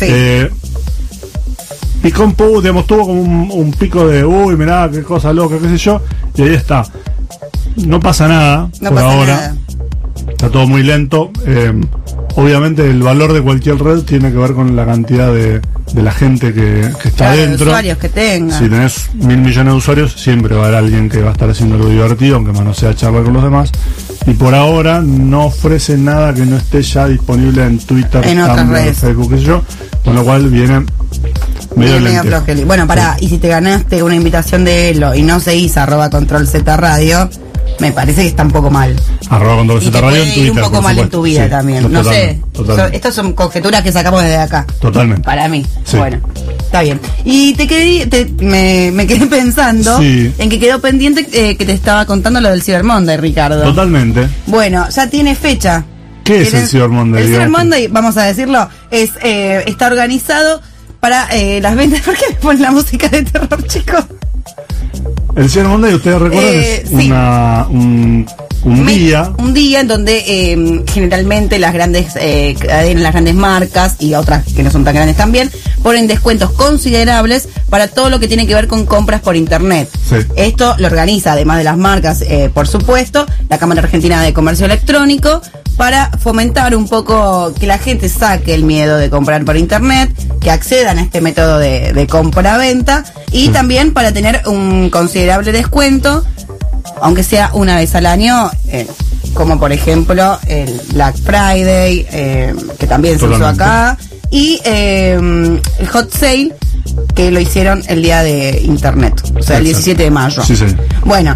picó un poco, digamos, tuvo como un pico de uy, mirá, qué cosa loca, qué sé yo, y ahí está. No pasa nada No por pasa ahora. nada. Está todo muy lento. obviamente el valor de cualquier red tiene que ver con la cantidad de la gente que está Claro, de dentro. usuarios que tenga. Si tenés 1.000 millones de usuarios, siempre va a haber alguien que va a estar haciendo algo divertido, aunque más no sea charlar con los demás. Y por ahora no ofrece nada que no esté ya disponible en Twitter, En otras Tumblr, redes. Facebook, qué sé yo. Con lo cual viene medio Medio lento. flojeli. Bueno, pará, y si te ganaste una invitación de Elo y no seguís @controlz radio, me parece que está un poco mal. @controlz Y te radio puede en ir Twitter, un poco por mal en supuesto. tu vida Sí, también. No sé. totalmente. Estas son conjeturas que sacamos desde acá. Totalmente. Para mí. Sí. Bueno, está bien. Y me quedé pensando Sí. en que quedó pendiente que te estaba contando lo del Cyber Monday, Ricardo. Totalmente. Bueno, ya tiene fecha. ¿Qué es el Cyber Monday, El Cyber digamos? Monday, vamos a decirlo, está organizado para las ventas. ¿Por qué me ponen la música de terror, chicos? El Cyber Monday, ustedes recuerdan, es sí. un día. Un día en donde generalmente las grandes cadenas, las grandes marcas y otras que no son tan grandes también, ponen descuentos considerables para todo lo que tiene que ver con compras por internet. Sí. Esto lo organiza, además de las marcas, por supuesto, la Cámara Argentina de Comercio Electrónico, para fomentar un poco que la gente saque el miedo de comprar por internet, que accedan a este método de compra-venta y también para tener un considerable descuento, aunque sea una vez al año, como por ejemplo el Black Friday, que también se usó Totalmente. acá, y el Hot Sale, que lo hicieron el día de internet, o sea, el Exacto. 17 de mayo. Sí, sí. Bueno,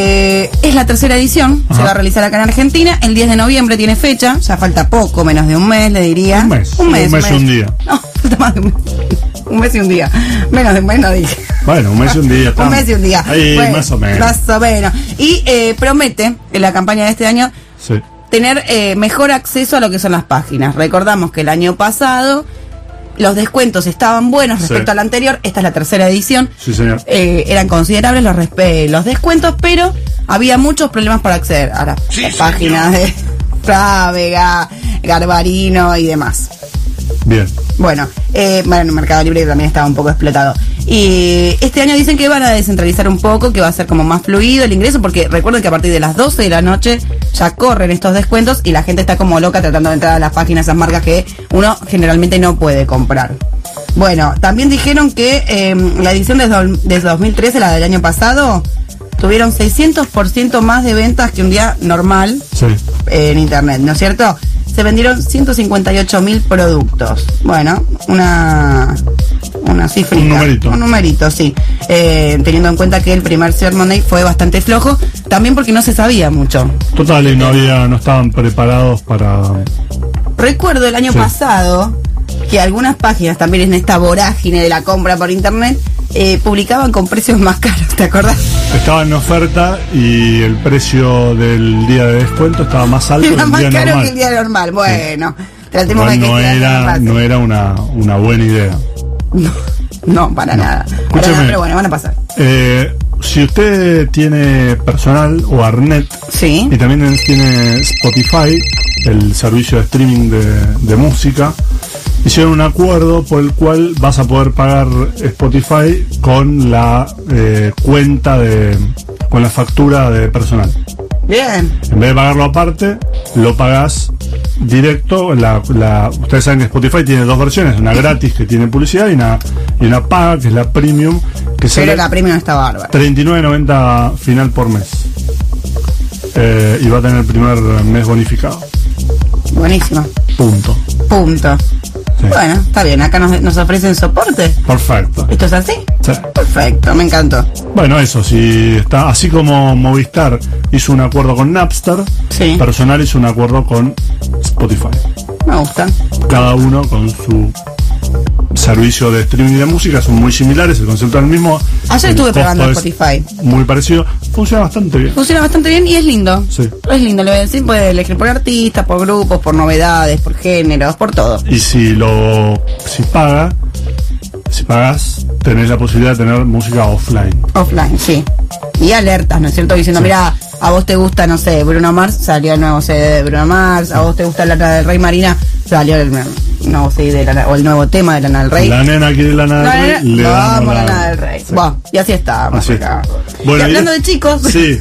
es la tercera edición, Ajá. se va a realizar acá en Argentina, el 10 de noviembre tiene fecha, ya falta poco, menos de un mes, le diría. Un mes y un día. No, falta más de un mes. Un mes y un día. Menos de un mes no dije. Bueno, un mes y un día. Un mes y un día. Ahí, Bueno, más o menos. Más o menos. Y promete, en la campaña de este año, Sí. tener mejor acceso a lo que son las páginas. Recordamos que el año pasado los descuentos estaban buenos respecto Sí. al anterior. Esta es la tercera edición. Sí, señor. Eran considerables los descuentos, pero había muchos problemas para acceder a las páginas de Frávega, Garbarino y demás. Bien. Bueno, Mercado Libre también estaba un poco explotado. Y este año dicen que van a descentralizar un poco, que va a ser como más fluido el ingreso, porque recuerden que a partir de las 12 de la noche ya corren estos descuentos y la gente está como loca tratando de entrar a las páginas, esas marcas que uno generalmente no puede comprar. Bueno, también dijeron que la edición de 2013, la del año pasado, tuvieron 600% más de ventas que un día normal Sí. en internet, ¿no es cierto? Se vendieron 158.000 productos. Bueno, una cifrita. Un numerito. Un numerito, sí. Teniendo en cuenta que el primer Cyber Monday fue bastante flojo, también porque no se sabía mucho. Total, y no estaban preparados para. Recuerdo el año Sí. pasado que algunas páginas también en esta vorágine de la compra por internet publicaban con precios más caros, ¿te acordás? Estaba en oferta y el precio del día de descuento estaba más alto que Era el más día caro normal. que el día normal. Bueno, tratemos de Igual que no el día era, normal no era una buena idea. No, para nada. Para Escúcheme. nada, pero bueno, van a pasar. Si usted tiene personal o Arnet Sí. y también tiene Spotify, el servicio de streaming de música, hicieron un acuerdo por el cual vas a poder pagar Spotify con la cuenta con la factura de personal. Bien. En vez de pagarlo aparte, lo pagás directo. Ustedes saben que Spotify tiene dos versiones, una gratis que tiene publicidad y una paga que es la premium, que Pero sale la premium está bárbara. $39.90 final por mes. Y va a tener el primer mes bonificado. Buenísimo. Punto. Punto. Sí. Bueno, está bien. Acá nos ofrecen soporte. Perfecto. ¿Esto es así? Sí. Perfecto, me encantó. Bueno, eso, si está así como Movistar hizo un acuerdo con Napster, Sí. Personal hizo un acuerdo con Spotify. Me gusta. Cada uno con su servicio de streaming de música, son muy similares, el concepto es el mismo. Ayer El estuve costo probando es Spotify. Muy parecido, funciona bastante bien. Funciona bastante bien y es lindo. Sí. Es lindo, le voy a decir. Puede elegir por artistas, por grupos, por novedades, por géneros, por todo. Y si pagas, tenés la posibilidad de tener música offline. Offline, sí. Y alertas, ¿no es cierto? Diciendo, Sí. mira, a vos te gusta, no sé, Bruno Mars, salió el nuevo CD de Bruno Mars, a vos te gusta Lana del Rey Marina, salió el nuevo CD de Lana, o el nuevo tema de Lana del Rey. La nena quiere Lana del Rey, le vamos damos Lana del Rey. Sí. Bueno, y así está. Así acá. es. Bueno, y hablando y- de chicos, Sí,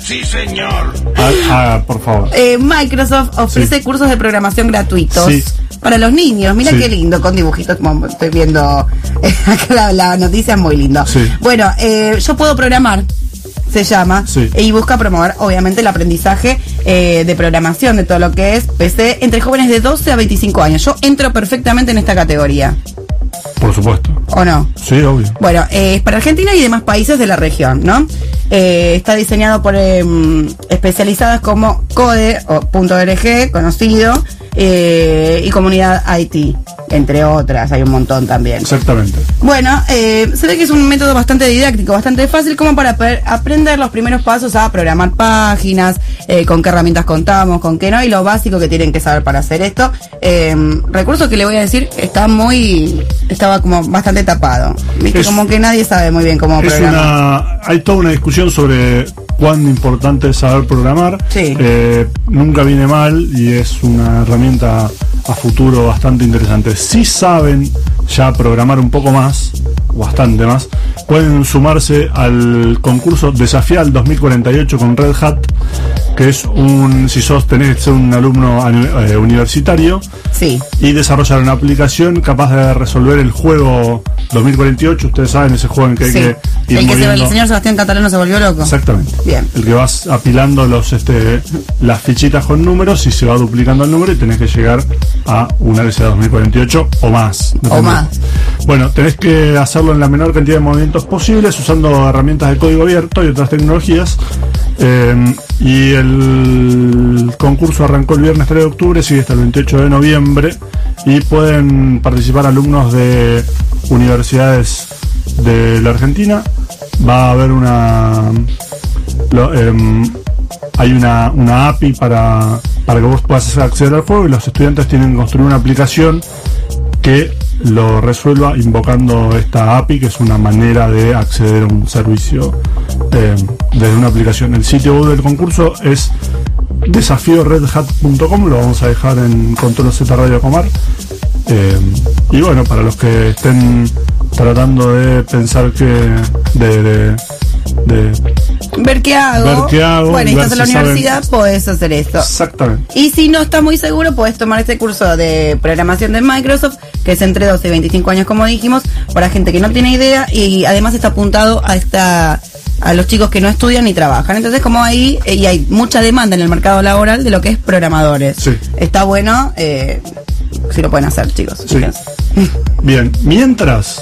Sí, señor. Por favor. Microsoft ofrece cursos de programación gratuitos. Sí. Para los niños, mira Sí. qué lindo, con dibujitos, como estoy viendo acá la noticia es muy lindo. Sí. Bueno, yo puedo programar, se llama, Sí. y busca promover obviamente el aprendizaje de programación de todo lo que es PC entre jóvenes de 12 a 25 años. Yo entro perfectamente en esta categoría, Por supuesto. ¿o no? Sí, obvio. Bueno, es para Argentina y demás países de la región, ¿no? Está diseñado por especializadas como Code o .org, conocido, y Comunidad IT, entre otras, hay un montón también. Exactamente. Bueno, se ve que es un método bastante didáctico, bastante fácil como para aprender los primeros pasos a programar páginas, con qué herramientas contamos, con qué no, y lo básico que tienen que saber para hacer esto. Recurso que le voy a decir, estaba como bastante tapado. Viste, como que nadie sabe muy bien cómo programar. Hay toda una discusión sobre cuán importante es saber programar. Sí. Nunca viene mal y es una herramienta a futuro bastante interesante. Si saben ya programar un poco más, bastante más, pueden sumarse al concurso Desafiar 2048 con Red Hat, que es si tenés que ser un alumno universitario, Sí. y desarrollar una aplicación capaz de resolver el juego 2048. Ustedes saben, ese juego en que hay Sí. que ir El moviendo. señor Sebastián Catalano se volvió loco. Exactamente. Bien. El que vas apilando las fichitas con números y se va duplicando el número y tenés que llegar a una vez a 2048 o más. O más. Bueno, tenés que hacerlo en la menor cantidad de movimientos posibles usando herramientas de código abierto y otras tecnologías. Y el concurso arrancó el viernes 3 de octubre, sigue hasta el 28 de noviembre y pueden participar alumnos de universidades de la Argentina. Va a haber hay una API para que vos puedas acceder al juego, y los estudiantes tienen que construir una aplicación que lo resuelva invocando esta API, que es una manera de acceder a un servicio desde una aplicación. El sitio web del concurso es desafioredhat.com, lo vamos a dejar en Control Z Radio Comar. Y bueno, para los que estén tratando de pensar de Ver qué hago. Bueno, y ver estás en la si saben. universidad, podés hacer esto. Exactamente. Y si no estás muy seguro, podés tomar este curso de programación de Microsoft, que es entre 12 y 25 años, como dijimos, para gente que no tiene idea, y además está apuntado a los chicos que no estudian ni trabajan. Entonces, como ahí, y hay mucha demanda en el mercado laboral de lo que es programadores. Sí. Está bueno, si lo pueden hacer, chicos. Sí. Bien, mientras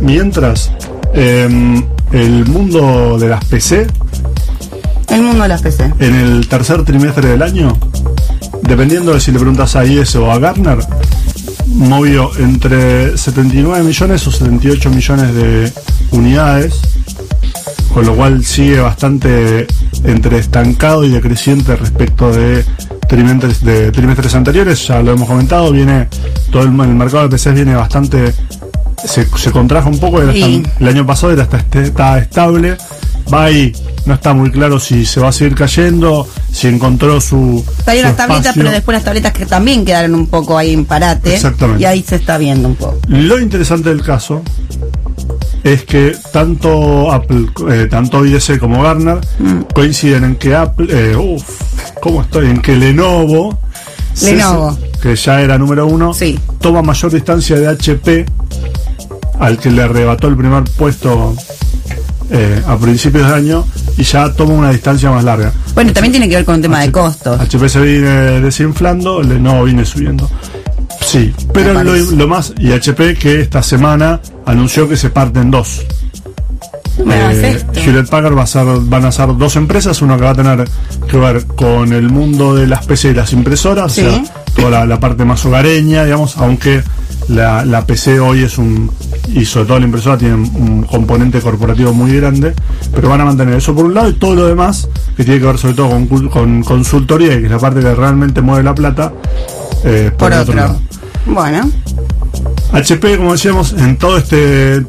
el mundo de las PC, El mundo de las PC. en el tercer trimestre del año, dependiendo de si le preguntas a IS o a Gartner, movió entre 79 millones o 78 millones de unidades, con lo cual sigue bastante entre estancado y decreciente respecto de trimestres anteriores. Ya lo hemos comentado, viene todo el mercado de PCs viene bastante, se contrajo un poco, Sí. el año pasado está estable, va ahí, no está muy claro si se va a seguir cayendo, si encontró su Salieron su las tabletas, espacio. pero después las tabletas que también quedaron un poco ahí en parate. Exactamente. Y ahí se está viendo un poco. Lo interesante del caso es que tanto Apple, tanto IDC como Gartner coinciden en que en que Lenovo, que ya era número 1, Sí. toma mayor distancia de HP, al que le arrebató el primer puesto a principios de año, y ya toma una distancia más larga. Bueno, también tiene que ver con un tema de costos. HP se viene desinflando, Lenovo viene subiendo. Sí, pero Me parece. lo más, y HP que esta semana anunció que se parte en dos. Bueno, es esto. Hewlett Packard van a ser dos empresas, una que va a tener que ver con el mundo de las PC y las impresoras, Sí. o sea, toda la parte más hogareña, digamos, aunque la PC hoy y sobre todo la impresora tiene un componente corporativo muy grande, pero van a mantener eso por un lado, y todo lo demás que tiene que ver sobre todo con consultoría, que es la parte que realmente mueve la plata, por el otro lado. Bueno, HP, como decíamos, en todo este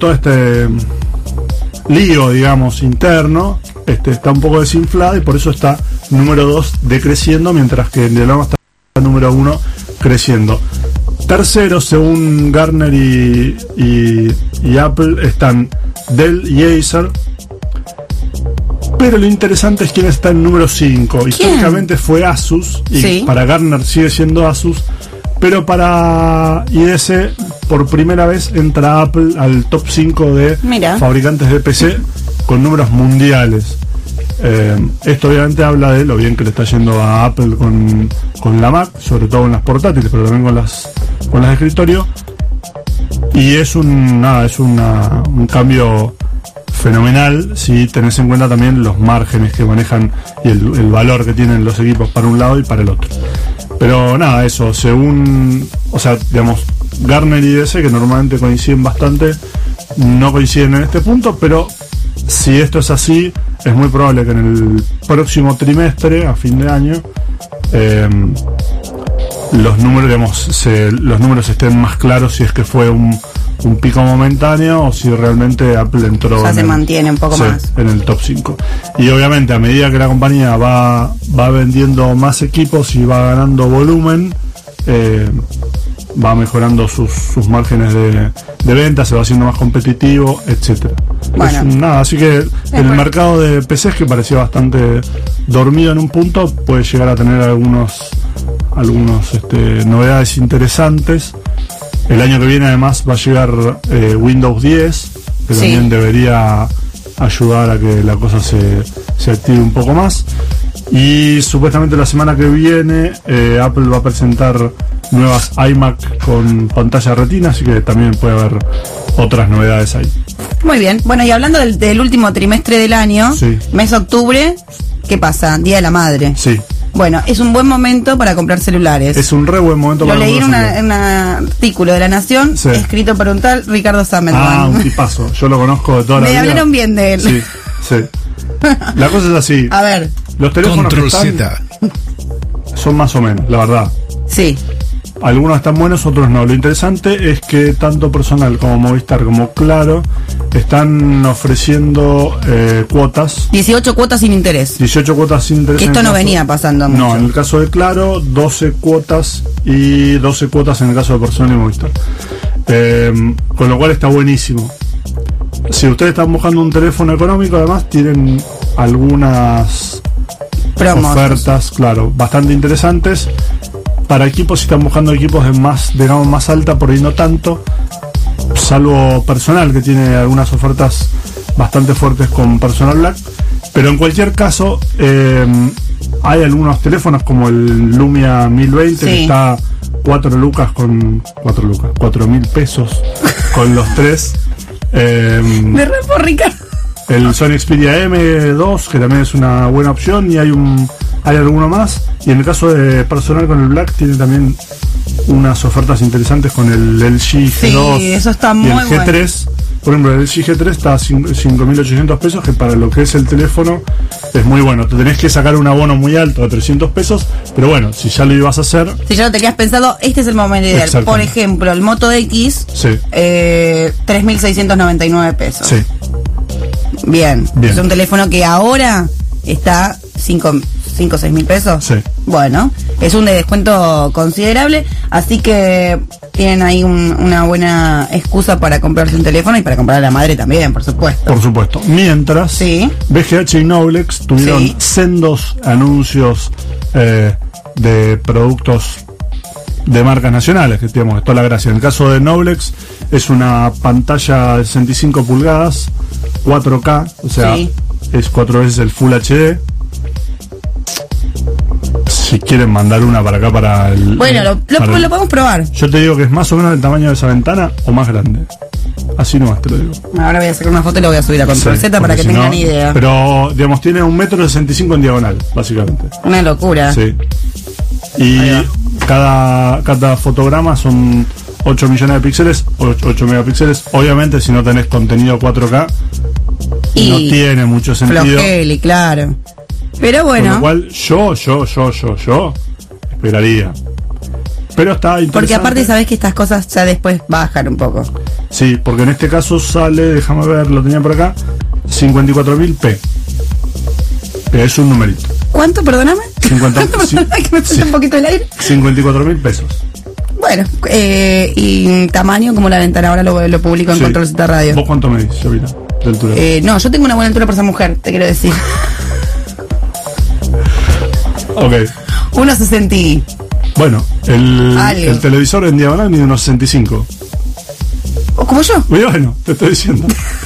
lío, digamos, interno, está un poco desinflada, y por eso está número 2 decreciendo, mientras que Lenovo está número 1 creciendo. Tercero, según Gartner y Apple, están Dell y Acer, Pero lo interesante es quién está en número 5. Históricamente fue Asus, y Sí. para Gartner sigue siendo Asus, pero para IDC por primera vez entra Apple al top 5 de Mira. fabricantes de PC con números mundiales. Esto obviamente habla de lo bien que le está yendo a Apple con la Mac, sobre todo en las portátiles, pero también con las de escritorio. Y es un cambio fenomenal si tenés en cuenta también los márgenes que manejan y el valor que tienen los equipos para un lado y para el otro. Pero nada, eso, digamos, Gartner y IDC, que normalmente coinciden bastante, no coinciden en este punto, pero si esto es así, es muy probable que en el próximo trimestre, a fin de año, los números estén más claros si es que fue un pico momentáneo o si realmente Apple entró Se mantiene un poco más en el top 5. Y obviamente a medida que la compañía va vendiendo más equipos y va ganando volumen, va mejorando sus márgenes de venta, se va haciendo más competitivo, etcétera. Bueno. Así que el mercado de PCs, que parecía bastante dormido en un punto, puede llegar a tener algunos novedades interesantes. El año que viene además va a llegar Windows 10, que Sí. también debería ayudar a que la cosa se active un poco más. Y supuestamente la semana que viene Apple va a presentar nuevas iMac con pantalla retina, así que también puede haber otras novedades ahí. Muy bien. Bueno, y hablando del último trimestre del año, Sí. mes de octubre, ¿qué pasa? Día de la Madre. Sí, Bueno, es un buen momento para comprar celulares. es un re buen momento Lo para leí en comprar un artículo de La Nación, Sí. escrito por un tal Ricardo Sammelman. un tipazo, yo lo conozco de toda la Me vida. hablaron bien de él. Sí, sí. La cosa es así. A ver, Los teléfonos que Control están Z. son más o menos, la verdad. sí. Algunos están buenos, otros no. Lo interesante es que tanto Personal como Movistar como Claro están ofreciendo cuotas. 18 cuotas sin interés. 18 cuotas sin interés. Que en esto el no caso- venía pasando mucho. No, en el caso de Claro, 12 cuotas y 12 cuotas en el caso de Personal y Movistar. Con lo cual está buenísimo. Si ustedes están buscando un teléfono económico, además tienen algunas Promos. ofertas, claro, bastante interesantes. Para equipos, si están buscando equipos de gama más alta, por ahí no tanto, salvo Personal, que tiene algunas ofertas bastante fuertes con Personal Black. Pero en cualquier caso, hay algunos teléfonos como el Lumia 1020, Sí. que está 4.000 pesos con los tres. Me repo, Ricardo. El Sony Xperia M2, que también es una buena opción, y hay alguno más. Y en el caso de Personal con el Black, tiene también unas ofertas interesantes con el LG G2 Sí, eso está y muy el bueno. G3. Por ejemplo, el LG G3 está a 5.800 pesos, que para lo que es el teléfono es muy bueno. Te tenés que sacar un abono muy alto de 300 pesos, pero bueno, si ya lo ibas a hacer, Si ya lo tenías pensado, este es el momento ideal. Exactamente. Por ejemplo, el Moto X, sí, 3.699 pesos. sí. Bien. Bien. Es un teléfono que ahora está 5 o 6 mil pesos. Sí. Bueno, es un de descuento considerable, así que tienen ahí una buena excusa para comprarse un teléfono y para comprar a la madre también, por supuesto. Por supuesto. Mientras, Sí. BGH y Noblex tuvieron Sí. sendos anuncios de productos de marcas nacionales, que digamos, esto es la gracia. En el caso de Noblex es una pantalla de 65 pulgadas, 4K, o sea, Sí. es 4 veces el Full HD. Si quieren mandar una para acá para el... Bueno, lo podemos probar. Yo te digo que es más o menos del tamaño de esa ventana o más grande. Así nomás te lo digo. Ahora voy a sacar una foto y la voy a subir a Control Sí, Z para porque que si tengan no- idea. Pero, digamos, tiene 1,65 m en diagonal, básicamente. Una locura. Sí. Y Ahí cada fotograma son 8 millones de píxeles, 8 megapíxeles. Obviamente, si no tenés contenido 4K, Y no tiene mucho sentido. Flojeli, claro. Pero Con bueno, lo cual, yo esperaría. Pero está interesante. porque aparte sabés que estas cosas ya después bajan un poco. Sí, porque en este caso sale, déjame ver, lo tenía por acá, 54.000p. Que es un numerito. ¿Cuánto, perdóname? 50, sí, Perdóname que me puse sí. un poquito el aire. 54.000 pesos. Bueno, y tamaño como la ventana, ahora lo publico en Sí. Control Z Radio. ¿Vos cuánto medís, Yovina? de altura? No, yo tengo una buena altura por ser mujer, te quiero decir. Ok. 1,60. Bueno, el televisor en diagonal mide unos 65. ¿O como yo? Muy bueno, te estoy diciendo.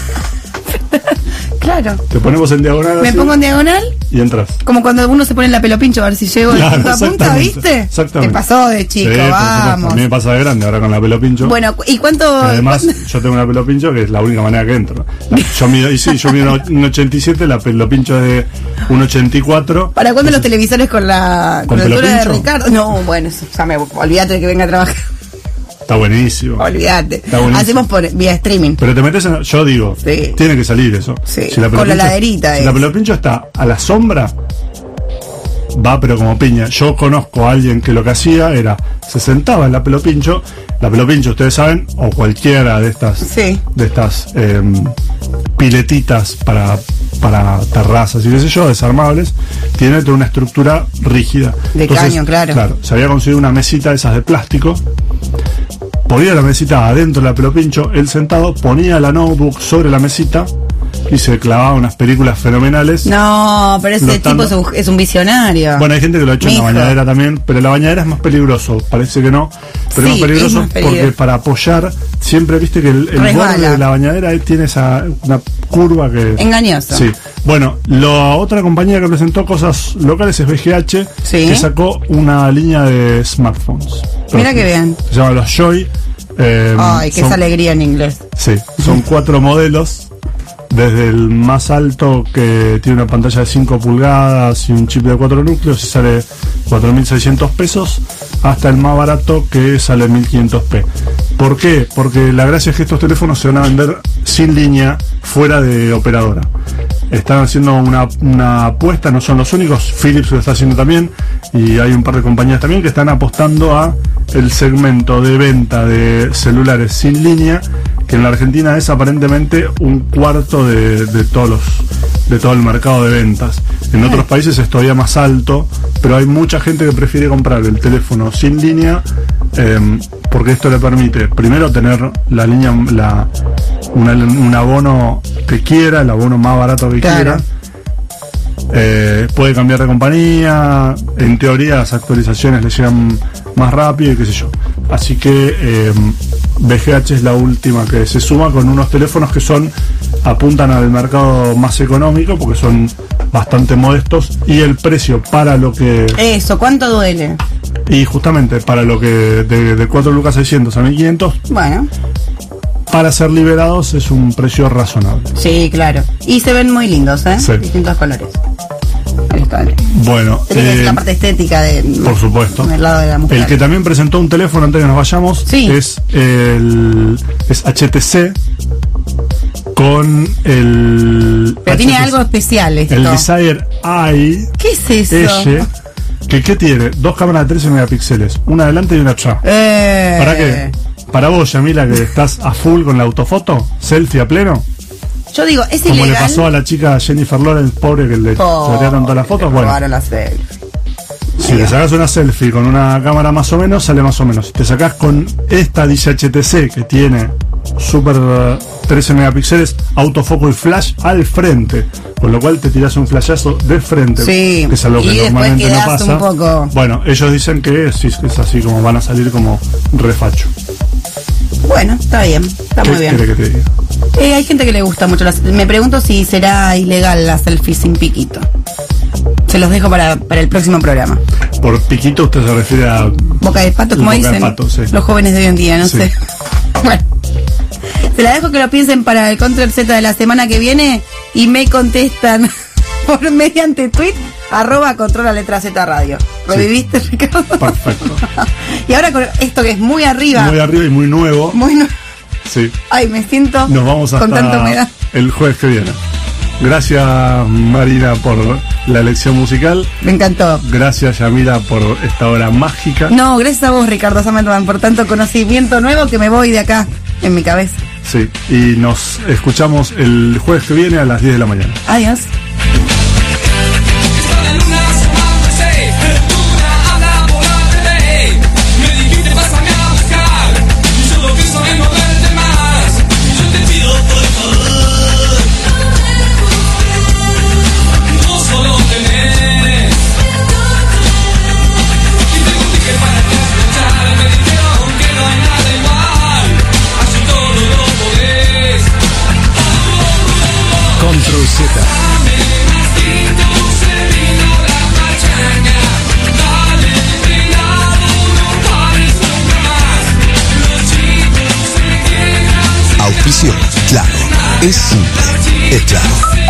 Claro. Te ponemos en diagonal. Me así, pongo en diagonal. Y entras. Como cuando uno se pone en la pelopincho a ver si llego de Claro, punta a punta, exactamente, ¿viste? exactamente. Te pasó de chico, Sí, por supuesto. vamos. A mí me pasa de grande ahora con la pelo pincho. Bueno, ¿y cuánto? Que además, yo tengo una pelo pincho que es la única manera que entro. Yo mido 1,87, la pelo pincho es de 1,84. ¿Para cuándo los televisores con la ¿Con altura de pelopincho? Ricardo? No, bueno, eso, ya olvídate de que venga a trabajar. Está buenísimo. Olvídate. Está buenísimo. Hacemos por vía streaming. Pero te metes en. Yo digo, Sí. tiene que salir eso. Sí, la con la pelopincho- laderita Si es. la pelopincho está a la sombra, va pero como piña. Yo conozco a alguien que lo que hacía era, se sentaba en la pelopincho. La pelopincho, ustedes saben, o cualquiera de estas, Sí. piletitas para terrazas y qué sé yo, desarmables, tiene toda una estructura rígida. De caño, claro. Claro, se había conseguido una mesita de esas de plástico. Ponía la mesita adentro de la pelopincho, él sentado, ponía la notebook sobre la mesita y se clavaba unas películas fenomenales. No, pero ese Lo tipo están- es un visionario. Bueno, hay gente que lo ha hecho en la Mijo. bañadera también, pero la bañadera es más peligroso, parece que no, pero Sí, es más peligroso es más peligroso. porque para apoyar, siempre viste que el Resbala. borde de la bañadera tiene una curva que... Engañoso. Sí. Bueno, la otra compañía que presentó cosas locales es VGH, Sí. que sacó una línea de smartphones. Mira que bien. Se llama los Joy. Ay, qué son- alegría en inglés. Sí, son 4 modelos. Desde el más alto, que tiene una pantalla de 5 pulgadas y un chip de 4 núcleos y sale 4.600 pesos, hasta el más barato, que sale 1.500p. ¿Por qué? Porque la gracia es que estos teléfonos se van a vender sin línea, fuera de operadora. Están haciendo una apuesta, no son los únicos, Philips lo está haciendo también, y hay un par de compañías también que están apostando a el segmento de venta de celulares sin línea, que en la Argentina es aparentemente un cuarto de todo el mercado de ventas. En otros países es todavía más alto, pero hay mucha gente que prefiere comprar el teléfono sin línea, porque esto le permite primero tener la línea, un abono que quiera, el abono más barato que Claro. quiera. Puede cambiar de compañía, en teoría las actualizaciones le llegan más rápido y qué sé yo. Así que VGH es la última que se suma con unos teléfonos que apuntan al mercado más económico porque son bastante modestos, y el precio para lo que, Eso, ¿cuánto duele? y justamente para lo que de 4 lucas 600 a 1.500, Bueno, para ser liberados es un precio razonable. sí, claro. Y se ven muy lindos, ¿eh? Sí. Distintos colores. Ahí está. Bueno, Tiene que ser la parte estética de. por supuesto. Del lado de la mujer. El que también presentó un teléfono antes de que nos vayamos Sí. es HTC con el Pero tiene HTC, algo especial esto. el Desire Eye ¿Qué es eso? S, que ¿qué tiene? 2 cámaras de 13 megapíxeles, una adelante y una atrás. ¿Para qué? Para vos, Yamila, que estás a full con la autofoto, selfie a pleno, Yo digo, es como ilegal. le pasó a la chica Jennifer Lawrence, pobre, que le chorearon todas las fotos. Bueno, Robaron la selfie. si te sacas una selfie con una cámara más o menos, sale más o menos. Si te sacas con esta, dice HTC, que tiene super 13 megapíxeles, autofoco y flash al frente, con lo cual te tiras un flashazo de frente, Sí, que es algo y que después normalmente no quedás pasa. un poco- Bueno, ellos dicen que sí, es así como van a salir como refacho. Bueno, está bien. Está muy ¿Qué bien. quiere que te diga? Hay gente que le gusta mucho las. Me pregunto si será ilegal la selfie sin piquito. Se los dejo para el próximo programa. Por piquito usted se refiere a Boca de pato, como Boca de dicen pato, sí. los jóvenes de hoy en día, no Sí. sé. Bueno. Se la dejo que lo piensen para el Control Z de la semana que viene y me contestan por mediante tweet @control la letra Z radio. ¿Reviviste, Ricardo? perfecto. Y ahora con esto que es muy arriba. Muy arriba y muy nuevo. Muy nu- Sí. Ay, me siento Nos vamos con tanta hasta humedad. el jueves que viene. Gracias, Marina, por la elección musical. Me encantó. Gracias, Yamila, por esta hora mágica. No, gracias a vos, Ricardo Sametman, por tanto conocimiento nuevo que me voy de acá en mi cabeza. Sí, y nos escuchamos el jueves que viene a las 10 de la mañana. Adiós. La luna se amanece, luna anda por la tele. Me dijiste pásame a buscar, y yo lo pienso en no verte más. Yo te pido por favor auspicio. Claro, es simple, es claro.